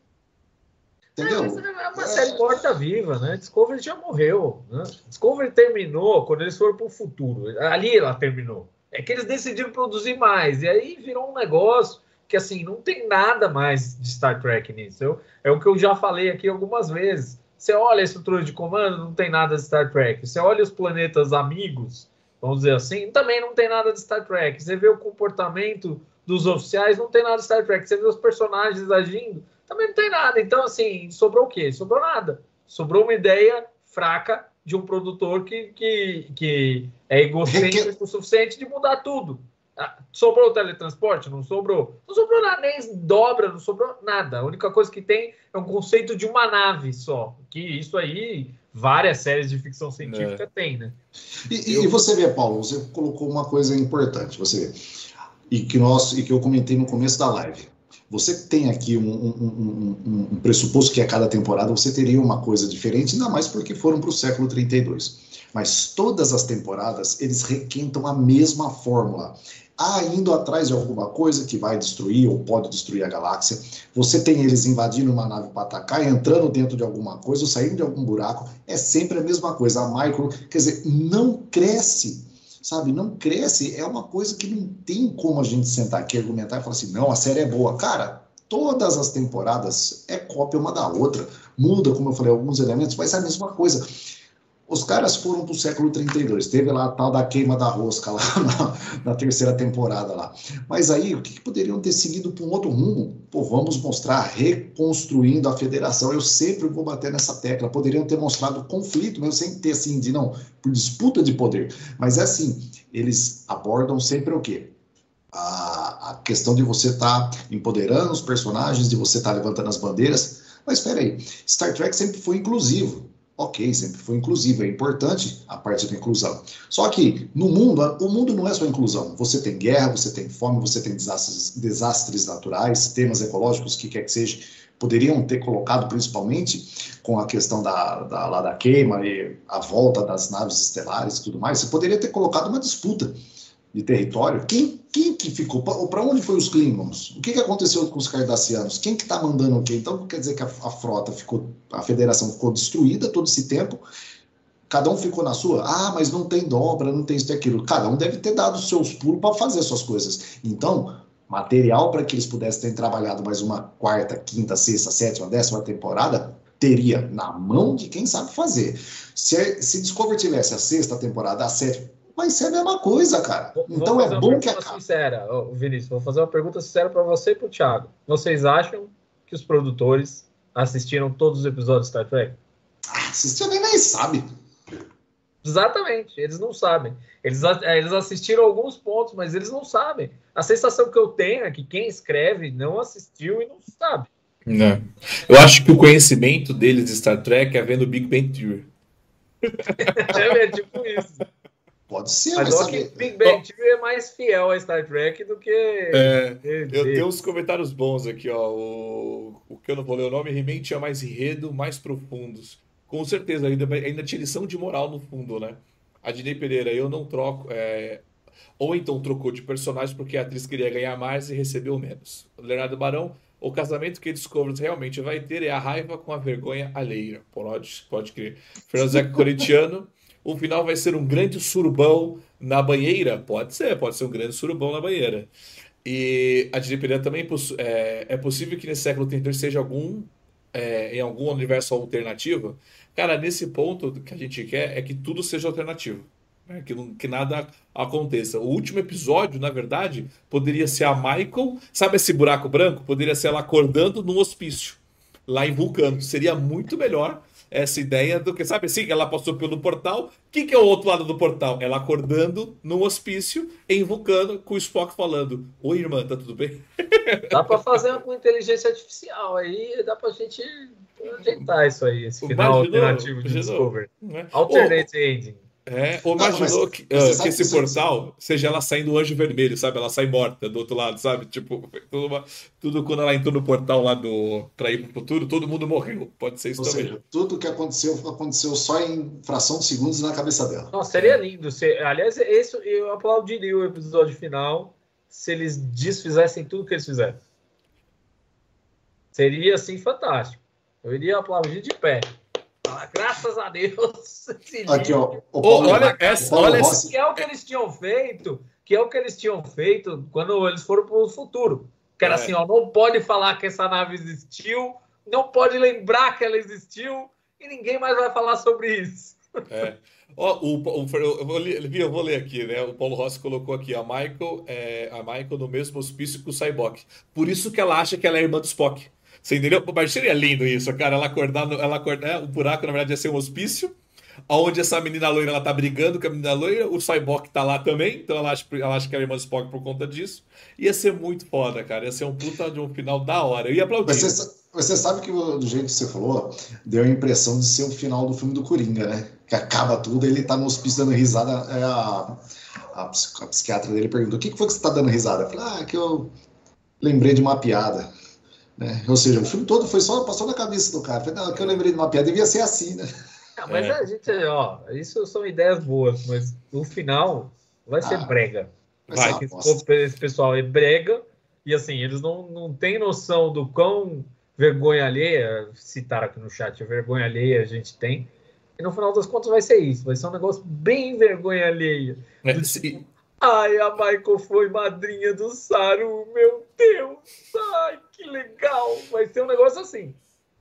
Entendeu? Não, é uma série morta-viva, né? Discovery já morreu. Né? Discovery terminou quando eles foram para o futuro. Ali ela terminou. É que eles decidiram produzir mais. E aí virou um negócio que, assim, não tem nada mais de Star Trek nisso. Eu, é o que eu já falei aqui algumas vezes. Você olha a estrutura de comando, não tem nada de Star Trek. Você olha os planetas amigos, vamos dizer assim, também não tem nada de Star Trek. Você vê o comportamento dos oficiais, não tem nada de Star Trek. Você vê os personagens agindo, também não tem nada. Então, assim, sobrou o quê? Sobrou nada. Sobrou uma ideia fraca de um produtor que, que, que é egocêntrico o suficiente de mudar tudo. Sobrou o teletransporte? Não sobrou. Não sobrou nada, nem dobra, não sobrou nada. A única coisa que tem é um conceito de uma nave só. Que isso aí, várias séries de ficção científica é. tem, né? E, eu... e você vê, Paulo, você colocou uma coisa importante, você vê, e que, nós, e que eu comentei no começo da live. Você tem aqui um, um, um, um pressuposto que a cada temporada você teria uma coisa diferente, ainda mais porque foram para o século trinta e dois. Mas todas as temporadas, eles requentam a mesma fórmula. ah, indo atrás de alguma coisa que vai destruir ou pode destruir a galáxia. Você tem eles invadindo uma nave para atacar, entrando dentro de alguma coisa ou saindo de algum buraco. É sempre a mesma coisa. A Micro, quer dizer, não cresce, sabe? Não cresce. É uma coisa que não tem como a gente sentar aqui, argumentar e falar assim, não, a série é boa. Cara, todas as temporadas é cópia uma da outra. Muda, como eu falei, alguns elementos, mas é a mesma coisa. Os caras foram para o século trinta e dois, teve lá a tal da queima da rosca lá na, na terceira temporada lá. Mas aí, o que, que poderiam ter seguido para um outro rumo? Pô, vamos mostrar reconstruindo a federação. Eu sempre vou bater nessa tecla. Poderiam ter mostrado conflito, mesmo sem ter assim, de não, por disputa de poder. Mas é assim, eles abordam sempre o quê? A, a questão de você estar tá empoderando os personagens, de você estar tá levantando as bandeiras. Mas espera aí, Star Trek sempre foi inclusivo. Ok, sempre foi inclusivo, é importante a parte da inclusão. Só que no mundo, o mundo não é só inclusão. Você tem guerra, você tem fome, você tem desastres, desastres naturais, temas ecológicos, o que quer que seja. Poderiam ter colocado, principalmente, com a questão da, da, lá da queima e a volta das naves estelares e tudo mais, você poderia ter colocado uma disputa de território. Quem, quem que ficou? Para onde foi os Klingons? O que, que aconteceu com os Cardassianos? Quem que está mandando o quê? Então, quer dizer que a, a frota ficou, a federação ficou destruída todo esse tempo, cada um ficou na sua? Ah, mas não tem dobra, não tem isso e aquilo. Cada um deve ter dado os seus pulos para fazer suas coisas. Então, material para que eles pudessem ter trabalhado mais uma quarta, quinta, sexta, sétima, décima temporada, teria na mão de quem sabe fazer. Se, se Discovery tivesse a sexta temporada, a sétima, vai ser a mesma coisa, cara. Vou, então vou é bom que acabe. Sincera, oh, Vinícius, vou fazer uma pergunta sincera para você e para o Thiago. Vocês acham que os produtores assistiram todos os episódios de Star Trek? Ah, assistiu nem, nem sabe. Exatamente, eles não sabem. Eles, eles assistiram alguns pontos, mas eles não sabem. A sensação que eu tenho é que quem escreve não assistiu e não sabe. Não. Eu acho que o conhecimento deles de Star Trek é vendo Big Bang Theory. É, é tipo isso. Pode ser, mas olha que Big Bang Theory é mais fiel a Star Trek do que... É, eu tenho uns comentários bons aqui, ó. O, o que eu não vou ler o nome, He-Man tinha mais enredo, mais profundos. Com certeza, ainda, ainda tinha lição de moral no fundo, né? A Dinei Pereira, eu não troco... É... Ou então trocou de personagem porque a atriz queria ganhar mais e recebeu menos. Leonardo Barão, o casamento que Discovery realmente vai ter é a raiva com a vergonha alheia. Pode, pode crer. Fernando Zeca Corintiano... O final vai ser um grande surubão na banheira? Pode ser, pode ser um grande surubão na banheira. E a Disney Pereira também é, é possível que nesse século trinta e dois seja algum, é, em algum universo alternativo. Cara, nesse ponto o que a gente quer é que tudo seja alternativo. Né? Que, não, que nada aconteça. O último episódio, na verdade, poderia ser a Michael, sabe esse buraco branco? Poderia ser ela acordando num hospício, lá em Vulcano. Seria muito melhor essa ideia do que, sabe assim, ela passou pelo portal. O que, que é o outro lado do portal? Ela acordando num hospício em Vulcano, com o Spock falando: oi, irmã, tá tudo bem? Dá pra fazer com inteligência artificial aí, dá pra gente ajeitar isso aí, esse final imaginou, alternativo de imaginou, Discovery. Né? Alternate oh, ending. É, ou imaginou que, uh, que esse portal seja ela saindo do anjo vermelho, sabe? Ela sai morta do outro lado, sabe? Tipo, tudo, uma, tudo quando ela entrou no portal lá do, pra ir pro futuro, todo mundo morreu. Pode ser isso ou também. Seja, tudo que aconteceu, aconteceu só em fração de segundos na cabeça dela. Nossa, seria lindo. Se, aliás, esse, eu aplaudiria o episódio final se eles desfizessem tudo que eles fizeram. Seria, assim, fantástico. Eu iria aplaudir de pé. Graças a Deus. Aqui, ó, o Paulo, oh, olha essa, olha essa. Que é o que eles tinham feito, que é o que eles tinham feito quando eles foram para o futuro. Que era é. assim, ó, não pode falar que essa nave existiu, não pode lembrar que ela existiu e ninguém mais vai falar sobre isso. É. Ó, o, o, eu, vou ler, eu vou ler aqui, né? O Paulo Rossi colocou aqui a Michael, é, a Michael no mesmo hospício que o Cyborg. Por isso que ela acha que ela é irmã do Spock. Você entendeu? Mas seria lindo isso, cara. Ela acordar, no, ela acordar, né? O buraco, na verdade, ia ser um hospício, onde essa menina loira, ela tá brigando com a menina loira, o Cyborg tá lá também, então ela acha, ela acha que é a irmã do Spock por conta disso. Ia ser muito foda, cara. Ia ser um puta de um final da hora. Eu ia aplaudir. Você, você sabe que, do jeito que você falou, deu a impressão de ser o final do filme do Coringa, né? Que acaba tudo, ele tá no hospício dando risada. É a, a, a psiquiatra dele perguntou: o que foi que você tá dando risada? Eu falei: ah, que eu lembrei de uma piada. Né? Ou seja, o filme todo foi só, passou na cabeça do cara. Eu falei: não, que eu lembrei de uma piada, devia ser assim, né? Não, mas é. a gente, ó, isso são ideias boas, mas no final vai ser ah. brega. Vai ser Vai. uma Esse, bosta. povo- esse pessoal é brega, e assim, eles não, não têm noção do quão vergonha alheia, citaram aqui no chat, a vergonha alheia a gente tem, e no final das contas vai ser isso, vai ser um negócio bem vergonha alheia. É, Do se- tipo, ai, a Michael foi madrinha do Saru, meu Deus, ai, que legal, vai ser um negócio assim.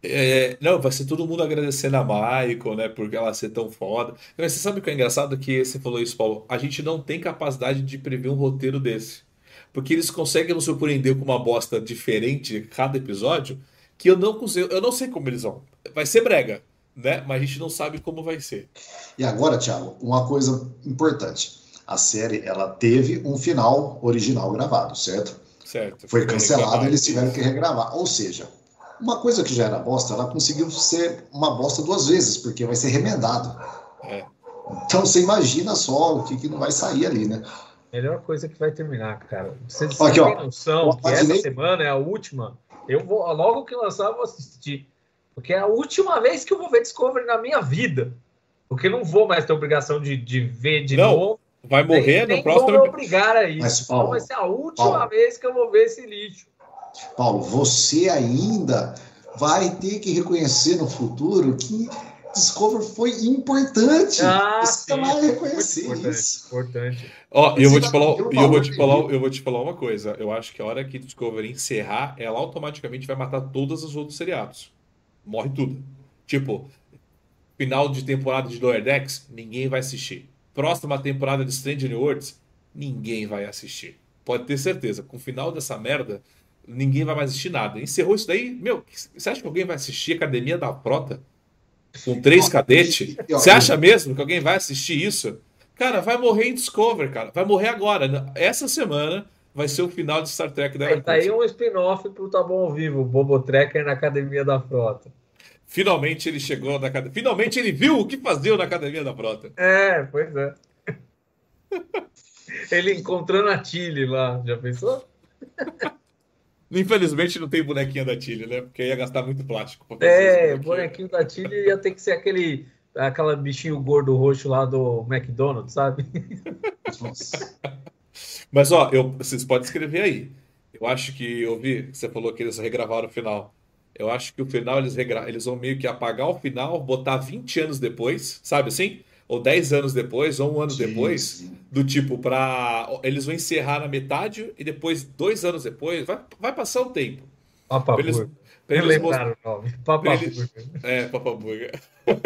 é, não, vai ser todo mundo agradecendo a Michael, né, por ela ser tão foda. Mas você sabe o que é engraçado? Que você falou isso, Paulo. A gente não tem capacidade de prever um roteiro desse. Porque eles conseguem nos surpreender com uma bosta diferente cada episódio, que eu não consigo, eu não sei como eles vão. Vai ser brega, né? Mas a gente não sabe como vai ser. E agora, Thiago, uma coisa importante. A série, ela teve um final original gravado, certo? Certo? Foi cancelado, reclamado. eles tiveram que regravar. Ou seja, uma coisa que já era bosta, ela conseguiu ser uma bosta duas vezes, porque vai ser remendado. É. Então você imagina só o que, que não vai sair ali, né? Melhor coisa que vai terminar, cara. Vocês Aqui, têm ó. noção Ó, que essa Adnei- semana é a última? Eu vou, logo que lançar, eu vou assistir. Porque é a última vez que eu vou ver Discovery na minha vida. Porque eu não vou mais ter obrigação de, de ver de Não, novo. vai morrer nem, no nem próximo. vão me obrigar a isso. Mas, Paulo, então vai ser a última Paulo. vez que eu vou ver esse lixo. Paulo, você ainda vai ter que reconhecer no futuro que Discovery foi importante. Ah, você sim, vai muito reconhecer importante, isso. importante. Ó, e eu vou Você te falar, vai ver o e eu vou valor te falar, devido. eu vou te falar uma coisa. Eu acho que a hora que Discovery encerrar, ela automaticamente vai matar todos os outros seriados. Morre tudo. Tipo, final de temporada de Lower Decks, ninguém vai assistir. Próxima temporada de Strange New Worlds, ninguém vai assistir. Pode ter certeza. Com o final dessa merda, ninguém vai mais assistir nada. Encerrou isso daí, meu, você acha que alguém vai assistir Academia da Frota? Com três Ó, cadetes? e- e- ó, Você eu- acha mesmo que alguém vai assistir isso? Cara, vai morrer em Discovery, cara. Vai morrer agora. Essa semana vai ser o final de Star Trek da Era Aí, tá aí Curta. um spin-off pro Tá Bom ao Vivo, o Bobo Trekker na Academia da Frota. Finalmente ele chegou na academia. Finalmente ele viu o que fazia na Academia da Frota. É, pois é. Ele encontrando a Tilly lá, já pensou? Infelizmente não tem bonequinha da Tilly, né? Porque ia gastar muito plástico pra fazer É, esse o bonequinho. bonequinho da Tilly ia ter que ser aquele, aquela bichinho gordo roxo lá do McDonald's, sabe? Nossa. Mas ó, eu, vocês podem escrever aí. Eu acho que eu vi, você falou que eles regravaram o final. Eu acho que o final eles, regra... eles vão meio que apagar o final, botar vinte anos depois, sabe assim? Ou dez anos depois, ou um ano Sim, depois, sim. do tipo, pra. Eles vão encerrar na metade e depois, dois anos depois, vai, vai passar o tempo. Papa Pra eles, Burger. pra Não eles most- lembraram o nome. Papa pra eles- Burger. É, Papaburger.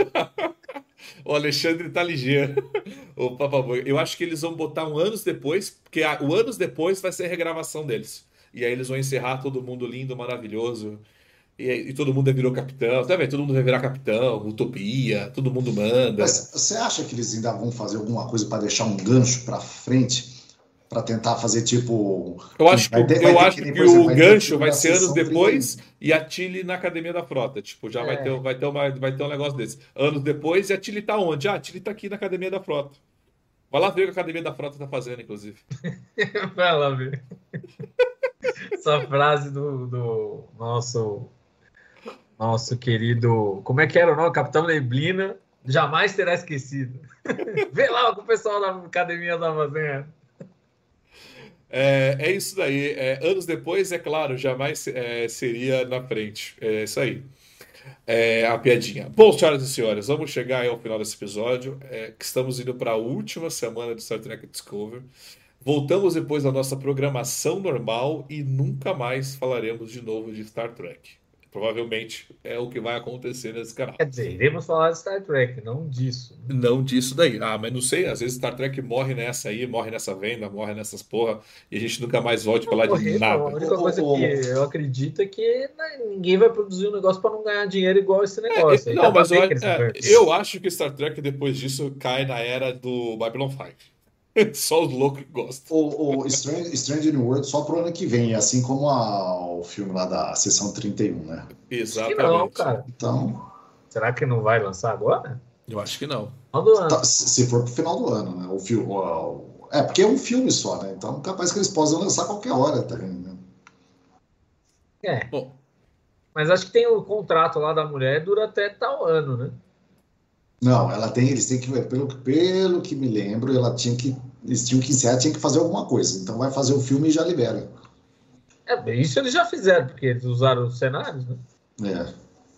O Alexandre tá ligeiro. O Papaburger. Eu acho que eles vão botar um anos depois, porque a- o anos depois vai ser a regravação deles. E aí eles vão encerrar todo mundo lindo, maravilhoso. E, e todo mundo virou capitão. Tá vendo? Todo mundo vai virar capitão, utopia, todo mundo manda. Mas você acha que eles ainda vão fazer alguma coisa para deixar um gancho para frente? Para tentar fazer tipo. Eu acho que, Vai ter- vai eu ter acho que nem, que por exemplo, o vai ter gancho filme vai da ser anos sessão depois e a Tilly na Academia da Frota. Tipo, já vai É. ter, vai ter, uma, vai ter um negócio desse. Anos depois, e a Tilly tá onde? Ah, a Tilly tá aqui na Academia da Frota. Vai lá ver o que a Academia da Frota tá fazendo, inclusive. Vai lá ver. Essa frase do, do nosso, nosso querido. Como é que era o nome? Capitão Neblina. Jamais terá esquecido. Vê lá o que o pessoal da academia tá fazendo. É, é isso daí. É, anos depois, é claro, jamais é, seria na frente. É isso aí. É a piadinha. Bom, senhoras e senhores, vamos chegar aí ao final desse episódio. É, que estamos indo para a última semana de Star Trek Discovery. Voltamos depois da nossa programação normal e nunca mais falaremos de novo de Star Trek. Provavelmente é o que vai acontecer nesse canal. Quer dizer, iremos falar de Star Trek, não disso. Não disso daí. Ah, mas não sei, às vezes Star Trek morre nessa aí, morre nessa venda, morre nessas porra, e a gente nunca mais volte a falar de Morrer, não. A nada. única coisa que eu acredito é que né, ninguém vai produzir um negócio para não ganhar dinheiro igual esse negócio. É, Aí não, tá mas eu, bem que eles é, invertem. eu acho que Star Trek depois disso cai na era do Babylon cinco. Só os loucos que gostam. O, o Strange, Strange New World só pro ano que vem, assim como a- o filme lá da sessão trinta e um, né? Acho que Exatamente. não, cara. Então, Será que não vai lançar agora? Eu acho que não. Não do ano. tá, se se for pro final do ano, né? O filme, o- é, porque é um filme só, né? Então, capaz que eles possam lançar a qualquer hora também, né? É, Bom, mas acho que tem o contrato lá da mulher, dura até tal ano, né? Não, ela tem, eles têm que ver, pelo, pelo que me lembro, ela tinha que eles tinham que encerrar, tinha que fazer alguma coisa. Então vai fazer o filme e já libera. É, isso eles já fizeram, porque eles usaram os cenários, né? É.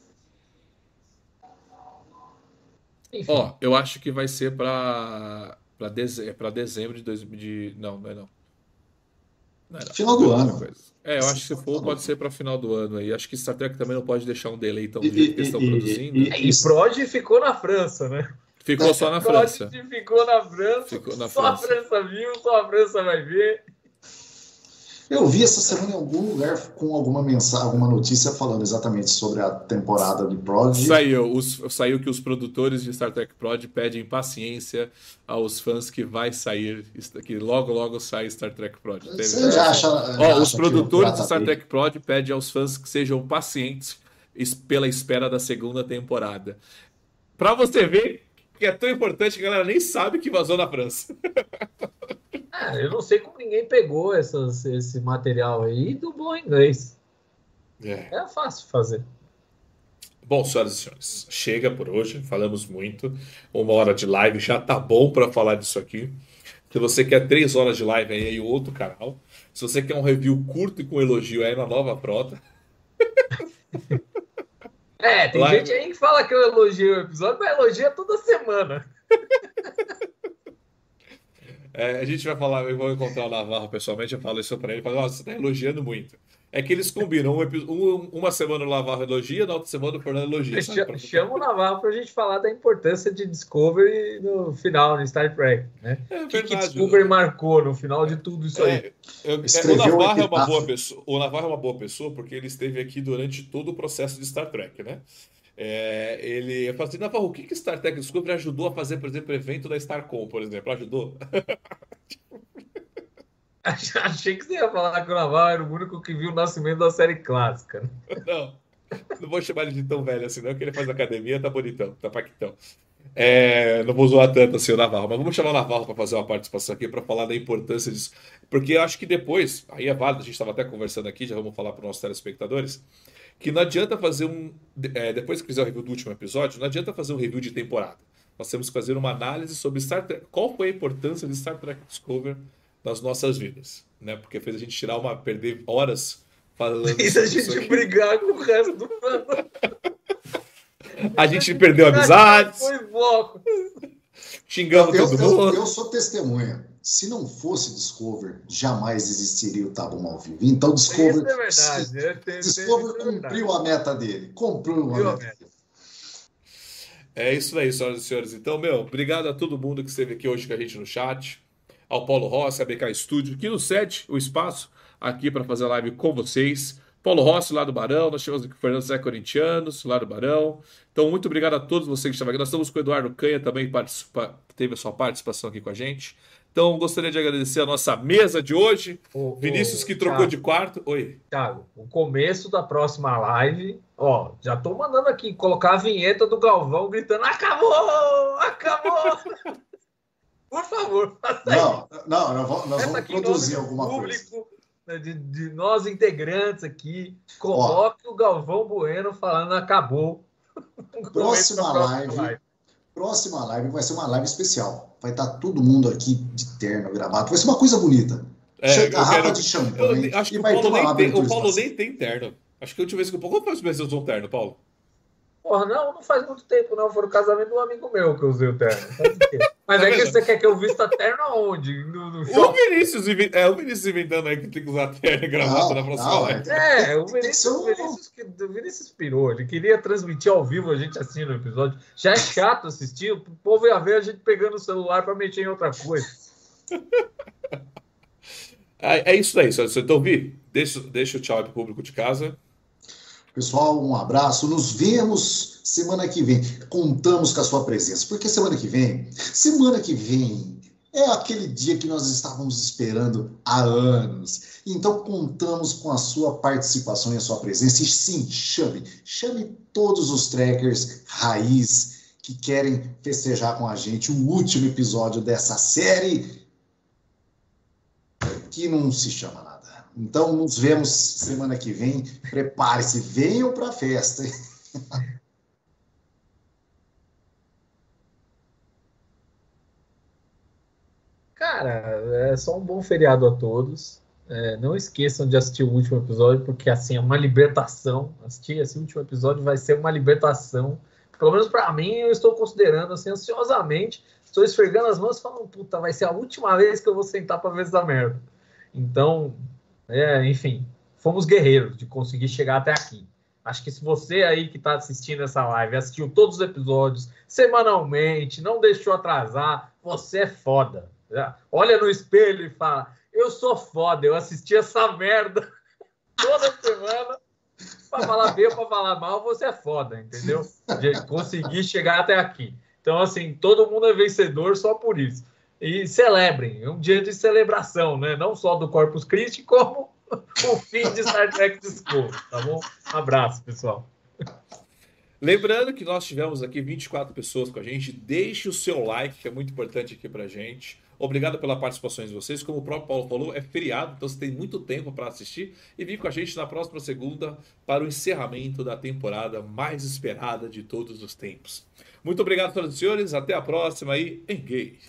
Enfim. Ó, eu acho que vai ser pra, pra, deze, pra dezembro de dois mil. De, não, não é não. Não é não. Final Tô do vendo outra ano. coisa. É, eu acho que se for, pode ser pra final do ano aí. Acho que Star Trek também não pode deixar um delay tão E, do jeito que e, eles estão e, produzindo. e, E e, Prod ficou na França, né? Ficou só na França. Prod ficou na França. Ficou na só França. a França viu, só a França vai ver. eu vi essa semana em algum lugar com alguma mensagem, alguma notícia falando exatamente sobre a temporada de Prod. Saiu, os, saiu que os produtores de Star Trek Prod pedem paciência aos fãs que vai sair, que logo logo sai Star Trek Prod. Teve Você essa- já acha, Ó, já os acha produtores que de o Star J P Trek Prod pedem aos fãs que sejam pacientes es- pela espera da segunda temporada. Pra você ver que é tão importante que a galera nem sabe que vazou na França. Ah, eu não sei como ninguém pegou essas, esse material aí e dublou em inglês. É. É fácil fazer. Bom, senhoras e senhores, chega por hoje, falamos muito. Uma hora de live já tá bom pra falar disso aqui. Se você quer três horas de live, aí é em outro canal. Se você quer um review curto e com elogio, é na Nova Frota. É, tem Live. gente aí que fala que eu elogio o episódio, mas elogia toda semana. É, a gente vai falar, eu vou encontrar o Navarro pessoalmente, eu falo isso pra ele, falo, nossa, você tá elogiando muito. É que eles combinam, um epi- um- uma semana o Navarro elogia, na outra semana o Fernando elogia. Sabe? Ch- Pra- Chama o Navarro pra gente falar da importância de Discovery no final, no Star Trek, né? É O que, que verdade. Discovery marcou no final de tudo isso aí? É, eu- é, o Escreveu Navarro um é uma epitáfio. boa pessoa. O Navarro é uma boa pessoa porque ele esteve aqui durante todo o processo de Star Trek, né? É, ele eu falo assim, Navarro, o que que Star Trek Discovery ajudou a fazer, por exemplo, o evento da StarCom, por exemplo? Ajudou? Achei que você ia falar que o Navarro era o único que viu o nascimento da série clássica. Não, não vou chamar ele de tão velho assim, não, que ele faz academia, tá bonitão, tá paquitão. É, não vou zoar tanto assim o Navarro, mas vamos chamar o Navarro para fazer uma participação aqui para falar da importância disso. Porque eu acho que depois, aí é válido, a gente estava até conversando aqui, já vamos falar para os nossos telespectadores, que não adianta fazer um. É, depois que fizer o review do último episódio, não adianta fazer um review de temporada. Nós temos que fazer uma análise sobre Star Trek. Qual foi a importância de Star Trek Discovery nas nossas vidas? Né? Porque fez a gente tirar uma. perder horas falando E a sobre isso gente aqui. brigar com o resto do fã. A gente perdeu amizades, Foi bloco. xingamos Eu, todo eu, mundo. eu sou testemunha. Se não fosse Discover, jamais existiria o Tá Bom ao vivo. Então, Discover, Isso é verdade. É, tem- tem- Discover isso é verdade. cumpriu a meta dele. Cumpriu a Cumpriu a meta meta. dele. É isso aí, senhoras e senhores. Então, meu, obrigado a todo mundo que esteve aqui hoje com a gente no chat. Ao Paulo Rossi, a B K Studio, que nos cede o espaço aqui para fazer a live com vocês. Paulo Rossi, lá do Barão. Nós tivemos aqui o Fernando Zé Corintianos, lá do Barão. Então, muito obrigado a todos vocês que estavam aqui. Nós estamos com o Eduardo Canha também, participa... teve a sua participação aqui com a gente. Então, gostaria de agradecer a nossa mesa de hoje. O- Vinícius, o- que trocou Thiago, de quarto. Oi. Thiago, o começo da próxima live, ó, já tô mandando aqui colocar a vinheta do Galvão gritando: acabou! Acabou! Por favor, faça isso. Não, não, nós vamos, nós Essa vamos aqui em produzir nome do alguma coisa. público, né, de, de nós integrantes aqui, coloque o Galvão Bueno falando acabou. No começo da Próxima live, próxima live vai ser uma live especial. Vai estar todo mundo aqui de terno, gravado. Vai ser uma coisa bonita. É, Chega eu garrafa quero- de Eu champanhe acho que e o vai Paulo, tomar uma nem tem, abertura o Paulo espacial. nem tem terno. Acho que a última vez que o Paulo. Qual foi a última vez que você usou um terno, Paulo? Porra, não, não faz muito tempo, não. Foi no casamento de um amigo meu que eu usei o terno. Faz o quê? Mas Tá é que vendo? você quer que eu vista terno aonde? No, no O shopping? Vinícius, inven- é, o Vinícius inventando aí que tem que usar terno e gravata Não, na próxima não, live. É, o Tem que Vinícius, ser um- o Vinícius, que- o Vinícius pirou. Ele queria transmitir ao vivo, a gente assina o episódio. Já é chato assistir, o povo ia ver a gente pegando o celular pra mexer em outra coisa. É, é isso aí, senhores. Então, Vi, deixa, deixa o tchau aí pro público de casa. Pessoal, um abraço. Nos vemos semana que vem. Contamos com a sua presença. Porque semana que vem, semana que vem é aquele dia que nós estávamos esperando há anos. Então, contamos com a sua participação e a sua presença. E sim, chame. Chame todos os trackers raiz que querem festejar com a gente o último episódio dessa série que não se chama nada. Então, nos vemos semana que vem. Prepare-se, venham para a festa. Hein? Cara, Cara, é só um bom feriado a todos. É, não esqueçam de assistir o último episódio, porque assim é uma libertação. Assistir esse último episódio vai ser uma libertação. Pelo menos para mim, eu estou considerando assim, ansiosamente. Estou esfregando as mãos falando, puta, vai ser a última vez que eu vou sentar para ver essa merda. Então, é, enfim, fomos guerreiros de conseguir chegar até aqui. Acho que se você aí que está assistindo essa live assistiu todos os episódios semanalmente, não deixou atrasar, você é foda. Olha no espelho e fala, eu sou foda, eu assisti essa merda toda semana. Para falar bem ou para falar mal, você é foda, entendeu? De conseguir chegar até aqui. Então, assim, todo mundo é vencedor só por isso. E celebrem, é um dia de celebração, né? Não só do Corpus Christi, como o fim de Star Trek Discovery, tá bom? Um abraço, pessoal. Lembrando que nós tivemos aqui vinte e quatro pessoas com a gente. Deixe o seu like, que é muito importante aqui pra gente. Obrigado pela participação de vocês. Como o próprio Paulo falou, é feriado, então você tem muito tempo para assistir. E vem com a gente na próxima segunda para o encerramento da temporada mais esperada de todos os tempos. Muito obrigado, senhoras e senhores. Até a próxima e engage!